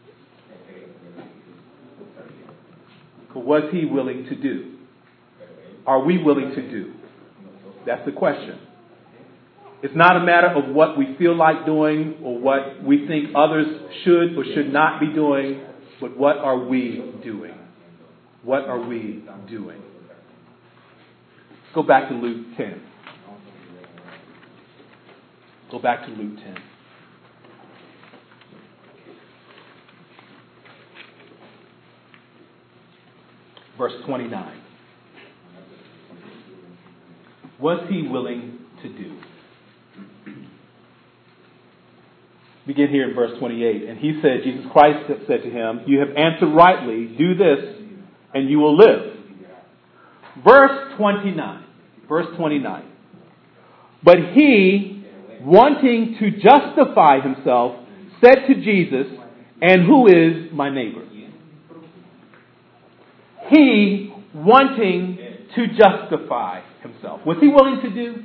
But was he willing to do? Are we willing to do? That's the question. It's not a matter of what we feel like doing or what we think others should or should not be doing, but what are we doing? What are we doing? Let's go back to Luke ten. Go back to Luke ten. Verse twenty-nine. Was he willing to do? Begin here in verse twenty-eight. And he said, Jesus Christ said to him, you have answered rightly. Do this, and you will live. Verse twenty-nine. Verse twenty-nine. But he, wanting to justify himself, said to Jesus, and who is my neighbor? He, wanting to justify himself. Was he willing to do?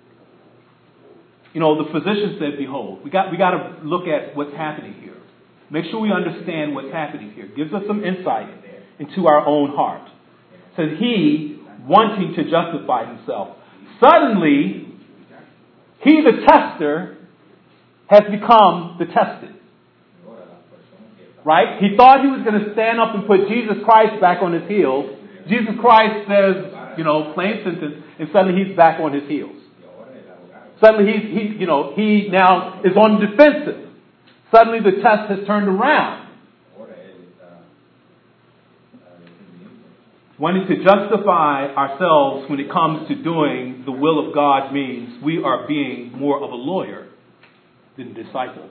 You know, the physician said, behold, we got, we got to look at what's happening here. Make sure we understand what's happening here. Gives us some insight into our own heart. It says he wanting to justify himself. Suddenly, he, the tester, has become the tested. Right? He thought he was going to stand up and put Jesus Christ back on his heels. Jesus Christ says, you know, plain sentence, and suddenly he's back on his heels. Suddenly he's, he, you know, he now is on the defensive. Suddenly the test has turned around. Wanting to justify ourselves when it comes to doing the will of God means we are being more of a lawyer than a disciple.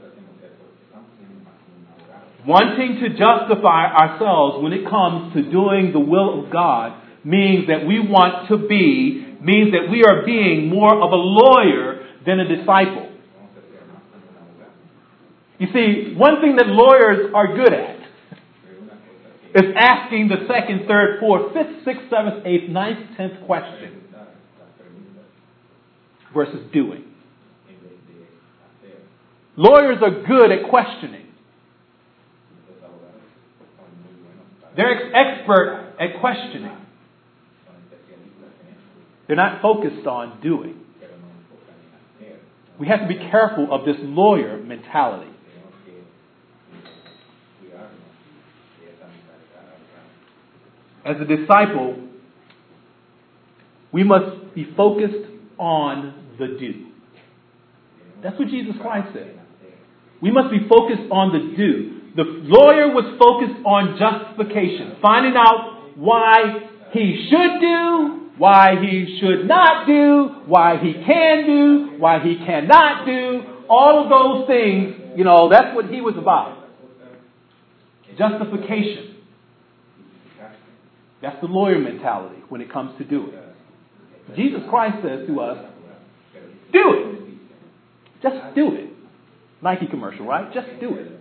Wanting to justify ourselves when it comes to doing the will of God means that we want to be, means that we are being more of a lawyer than a disciple. You see, one thing that lawyers are good at is asking the second, third, fourth, fifth, sixth, seventh, eighth, ninth, tenth question versus doing. Lawyers are good at questioning. They're expert at questioning. They're not focused on doing. We have to be careful of this lawyer mentality. As a disciple, we must be focused on the do. That's what Jesus Christ said. We must be focused on the do. The lawyer was focused on justification, finding out why he should do, why he should not do, why he can do, why he cannot do. All of those things, you know, that's what he was about. Justification. That's the lawyer mentality when it comes to doing. Jesus Christ says to us, do it. Just do it. Nike commercial, right? Just do it.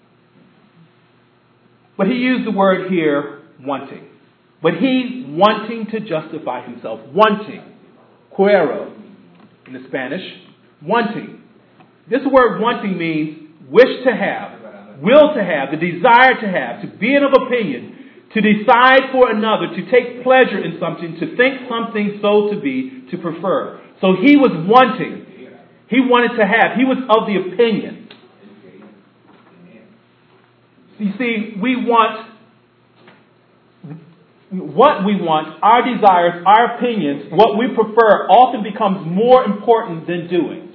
But he used the word here, wanting. But he's wanting to justify himself. Wanting. Quiero in the Spanish. Wanting. This word wanting means wish to have, will to have, the desire to have, to be of opinion, to decide for another, to take pleasure in something, to think something so to be, to prefer. So he was wanting. He wanted to have. He was of the opinion. You see, we want what we want, our desires, our opinions, what we prefer often becomes more important than doing.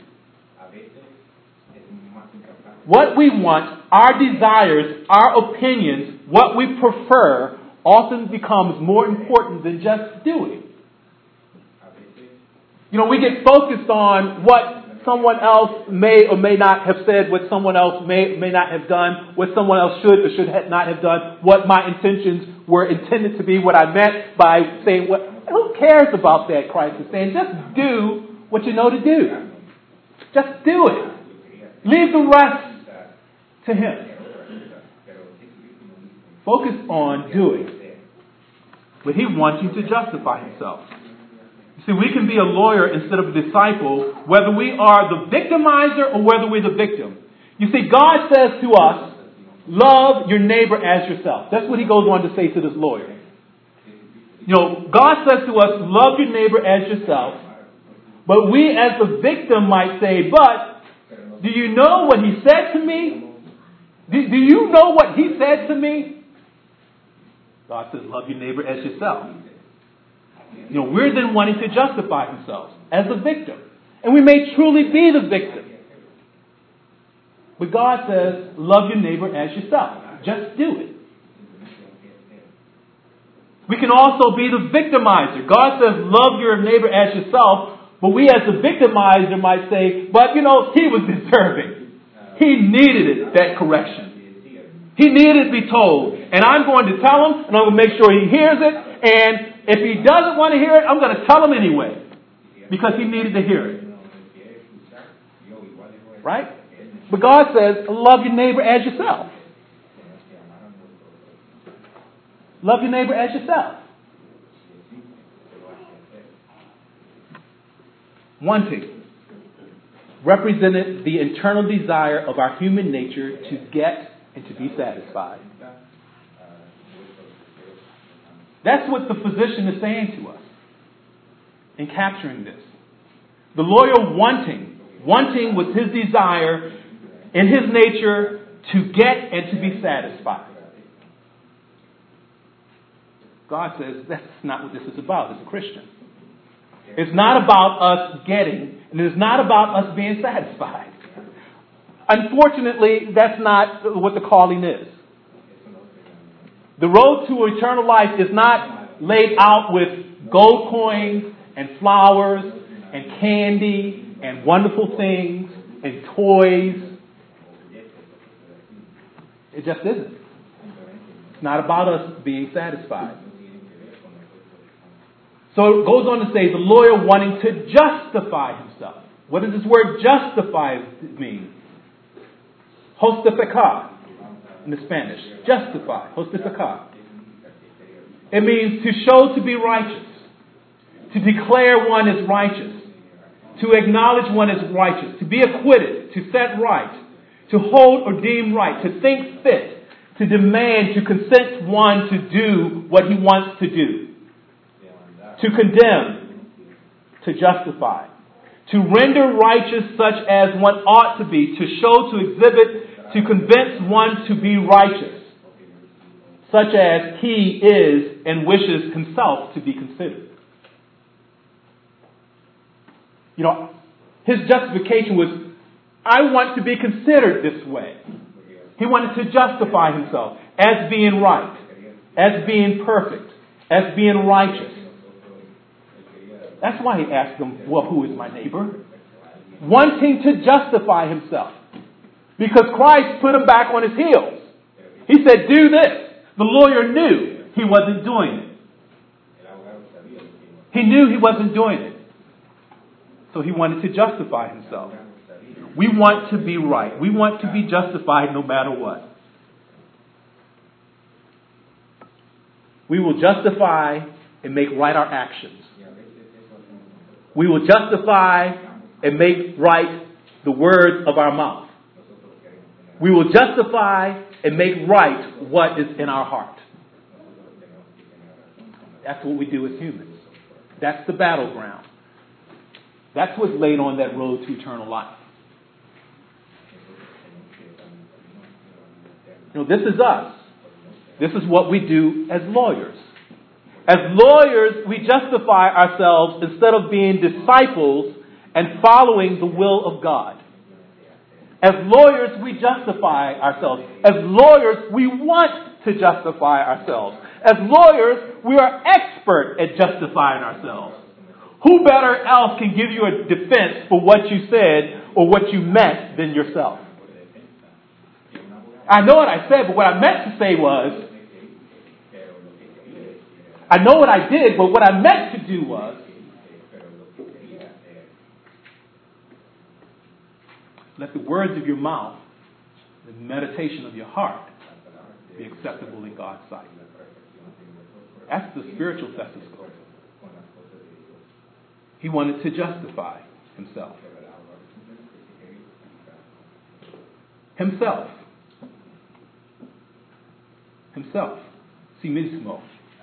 What we want, our desires, our opinions, what we prefer often becomes more important than just doing. You know, we get focused on what someone else may or may not have said, what someone else may may not have done, what someone else should or should not have done, what my intentions were intended to be, what I meant by saying what. Who cares about that, Christ is saying? Just do what you know to do. Just do it. Leave the rest to Him. Focus on doing. But He wants you to justify Himself. See, we can be a lawyer instead of a disciple, whether we are the victimizer or whether we're the victim. You see, God says to us, love your neighbor as yourself. That's what He goes on to say to this lawyer. You know, God says to us, love your neighbor as yourself. But we as the victim might say, but do you know what he said to me? Do, do you know what he said to me? God says, love your neighbor as yourself. You know, we're then wanting to justify ourselves as the victim. And we may truly be the victim. But God says, love your neighbor as yourself. Just do it. We can also be the victimizer. God says, love your neighbor as yourself. But we as the victimizer might say, but you know, he was deserving. He needed it, that correction. He needed to be told. And I'm going to tell him, and I'm going to make sure he hears it. And if he doesn't want to hear it, I'm going to tell him anyway. Because he needed to hear it. Right? But God says, love your neighbor as yourself. Love your neighbor as yourself. Wanting represented the internal desire of our human nature to get and to be satisfied. That's what the physician is saying to us in capturing this. The lawyer wanting, wanting was his desire in his nature to get and to be satisfied. God says that's not what this is about as a Christian. It's not about us getting, and it's not about us being satisfied. Unfortunately, that's not what the calling is. The road to eternal life is not laid out with gold coins and flowers and candy and wonderful things and toys. It just isn't. It's not about us being satisfied. So it goes on to say the lawyer wanting to justify himself. What does this word justify mean? Justificar in the Spanish. Justify. Justificar. It means to show to be righteous. To declare one as righteous. To acknowledge one as righteous. To be acquitted. To set right. To hold or deem right. To think fit. To demand, to consent one to do what he wants to do. To condemn, to justify, to render righteous such as one ought to be, to show, to exhibit, to convince one to be righteous, such as he is and wishes himself to be considered. You know, his justification was, I want to be considered this way. He wanted to justify himself as being right, as being perfect, as being righteous. That's why he asked them, well, who is my neighbor? Wanting to justify himself. Because Christ put him back on his heels. He said, do this. The lawyer knew he wasn't doing it. He knew he wasn't doing it. So he wanted to justify himself. We want to be right. We want to be justified no matter what. We will justify and make right our actions. We will justify and make right the words of our mouth. We will justify and make right what is in our heart. That's what we do as humans. That's the battleground. That's what's laid on that road to eternal life. You know, this is us. This is what we do as lawyers. As lawyers, we justify ourselves instead of being disciples and following the will of God. As lawyers, we justify ourselves. As lawyers, we want to justify ourselves. As lawyers, we are expert at justifying ourselves. Who better else can give you a defense for what you said or what you meant than yourself? I know what I said, but what I meant to say was, I know what I did, but what I meant to do was, let the words of your mouth, the meditation of your heart, be acceptable in God's sight. That's the spiritual stethoscope. He wanted to justify himself. Himself. Himself. Si mismo.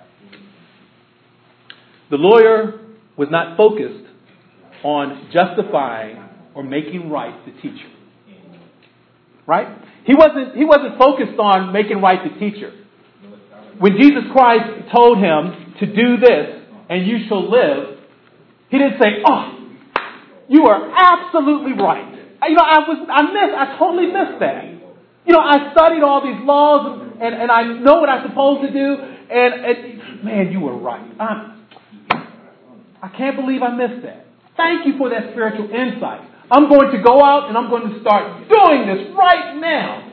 The lawyer was not focused on justifying or making right the teacher. Right? He wasn't, he wasn't focused on making right the teacher. When Jesus Christ told him to do this and you shall live, he didn't say, oh, you are absolutely right. You know, I was, I missed, I totally missed that. You know, I studied all these laws and, and I know what I'm supposed to do. And, and man, you were right. I'm, I can't believe I missed that. Thank you for that spiritual insight. I'm going to go out and I'm going to start doing this right now.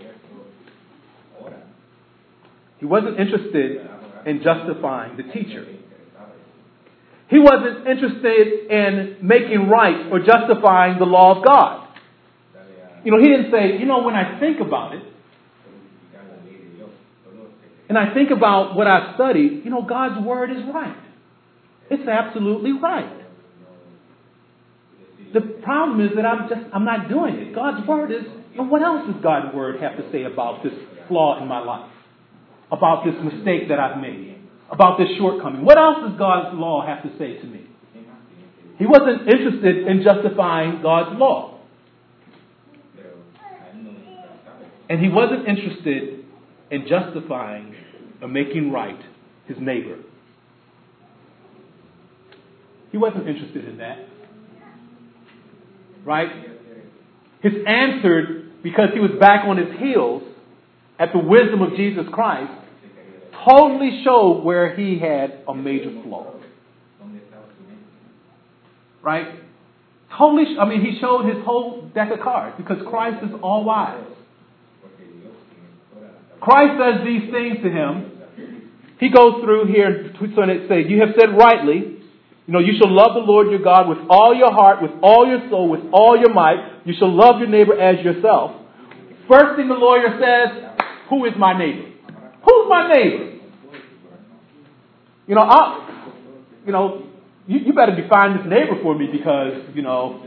He wasn't interested in justifying the teacher. He wasn't interested in making right or justifying the law of God. You know, he didn't say, you know, when I think about it, and I think about what I've studied, you know, God's word is right. It's absolutely right. The problem is that I'm just, I'm not doing it. God's word is, And what else does God's word have to say about this flaw in my life? About this mistake that I've made? About this shortcoming? What else does God's law have to say to me? He wasn't interested in justifying God's law. And he wasn't interested in justifying or making right his neighbor. He wasn't interested in that. Right? His answer, because he was back on his heels at the wisdom of Jesus Christ, totally showed where he had a major flaw. Right? Totally, I mean, he showed his whole deck of cards because Christ is all wise. Christ says these things to him. He goes through here and it says, you have said rightly, you know, you shall love the Lord your God with all your heart, with all your soul, with all your might. You shall love your neighbor as yourself. First thing the lawyer says, who is my neighbor? Who's my neighbor? You know, I, you know, you, you better define this neighbor for me because, you know,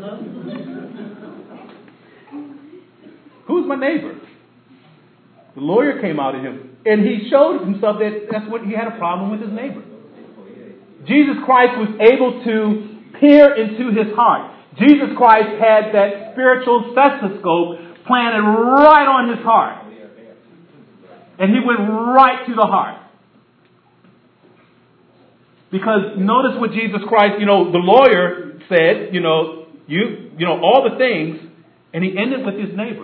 who's my neighbor? The lawyer came out of him and he showed himself that that's what he had a problem with his neighbor. Jesus Christ was able to peer into his heart. Jesus Christ had that spiritual stethoscope planted right on his heart. And he went right to the heart. Because notice what Jesus Christ, you know, the lawyer said, you know, you, you know, all the things, and he ended with his neighbor.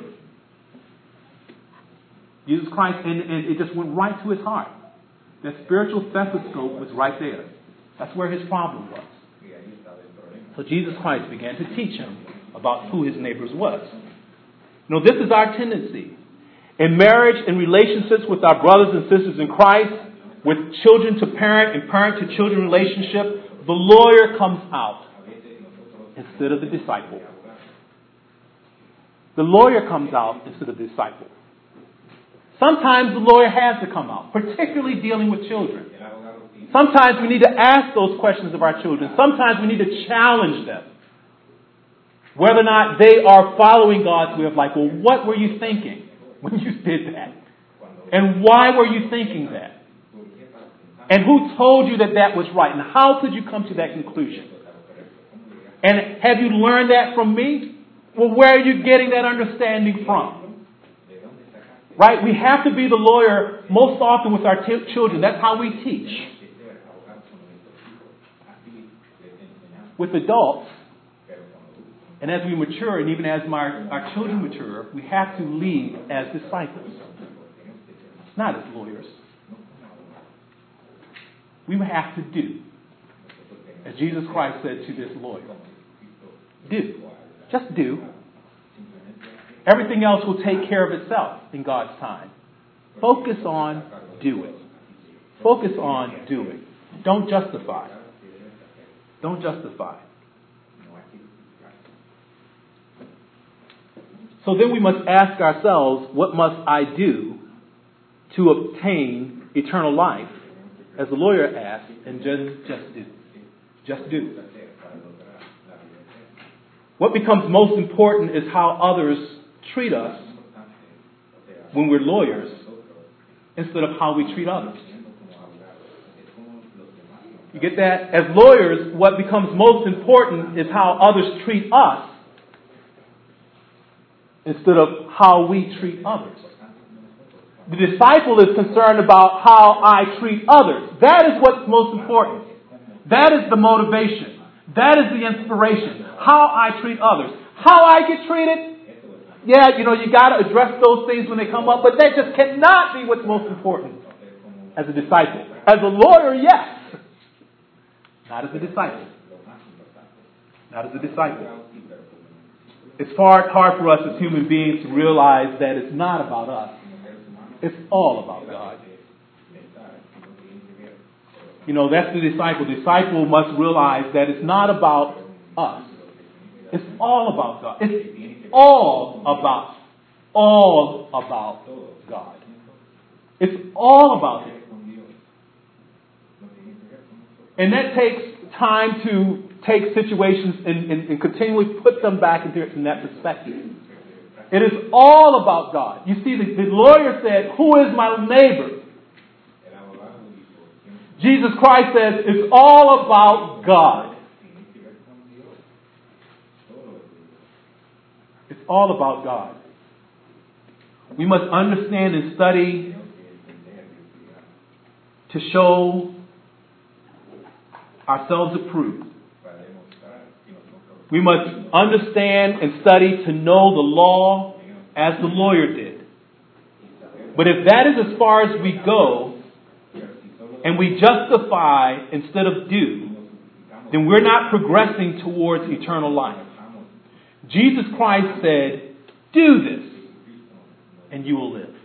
Jesus Christ, and, and it just went right to his heart. That spiritual stethoscope was right there. That's where his problem was. So Jesus Christ began to teach him about who his neighbors was. You know, this is our tendency. In marriage, in relationships with our brothers and sisters in Christ, with children to parent and parent to children relationship, the lawyer comes out instead of the disciple. The lawyer comes out instead of the disciple. Sometimes the lawyer has to come out, particularly dealing with children. Sometimes we need to ask those questions of our children. Sometimes we need to challenge them. Whether or not they are following God's way of life. Well, what were you thinking when you did that? And why were you thinking that? And who told you that that was right? And how could you come to that conclusion? And have you learned that from me? Well, where are you getting that understanding from? Right? We have to be the lawyer most often with our t- children. That's how we teach. With adults, and as we mature, and even as my, our children mature, we have to lead as disciples, not as lawyers. We have to do, as Jesus Christ said to this lawyer, do. Just do. Everything else will take care of itself in God's time. Focus on doing. Focus on doing. Don't justify. Don't justify. So then we must ask ourselves, what must I do to obtain eternal life? As the lawyer asked, and just, just do. Just do. What becomes most important is how others treat us when we're lawyers instead of how we treat others. You get that? As lawyers, what becomes most important is how others treat us instead of how we treat others. The disciple is concerned about how I treat others. That is what's most important. That is the motivation. That is the inspiration. How I treat others. How I get treated, yeah, you know, you got to address those things when they come up, but that just cannot be what's most important as a disciple. As a lawyer, yes. Not as a disciple. Not as a disciple. It's far hard for us as human beings to realize that it's not about us. It's all about God. You know, that's the disciple. The disciple must realize that it's not about us. It's all about God. It's all about, all about God. It's all about Him. And that takes time to take situations and, and, and continually put them back into in that perspective. It is all about God. You see, the, the lawyer said, who is my neighbor? Jesus Christ says, it's all about God. It's all about God. We must understand and study to show ourselves approved. We must understand and study to know the law as the lawyer did. But if that is as far as we go, and we justify instead of do, then we're not progressing towards eternal life. Jesus Christ said, do this, and you will live.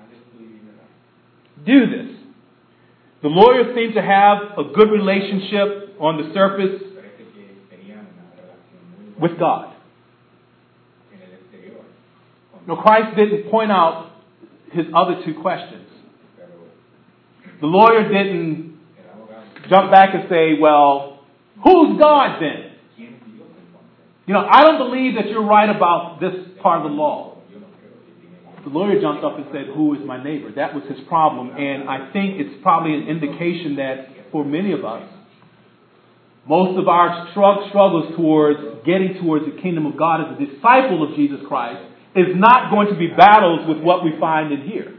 Do this. The lawyer seemed to have a good relationship on the surface with God. No, Christ didn't point out his other two questions. The lawyer didn't jump back and say, well, who's God then? You know, I don't believe that you're right about this part of the law. The lawyer jumped up and said, who is my neighbor? That was his problem. And I think it's probably an indication that for many of us, most of our struggles towards getting towards the kingdom of God as a disciple of Jesus Christ is not going to be battles with what we find in here.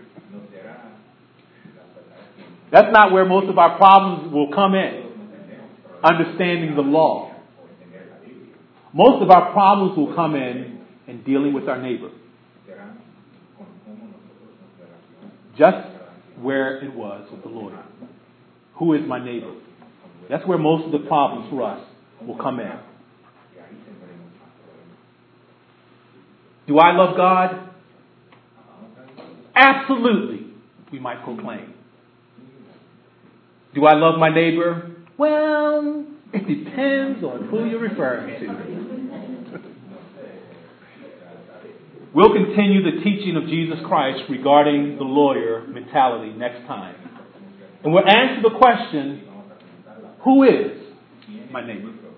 That's not where most of our problems will come in. Understanding the law. Most of our problems will come in in dealing with our neighbor. Just where it was with the Lord. Who is my neighbor? That's where most of the problems for us will come in. Do I love God? Absolutely, we might proclaim. Do I love my neighbor? Well, it depends on who you're referring to. We'll continue the teaching of Jesus Christ regarding the lawyer mentality next time. And we'll answer the question, who is my neighbor?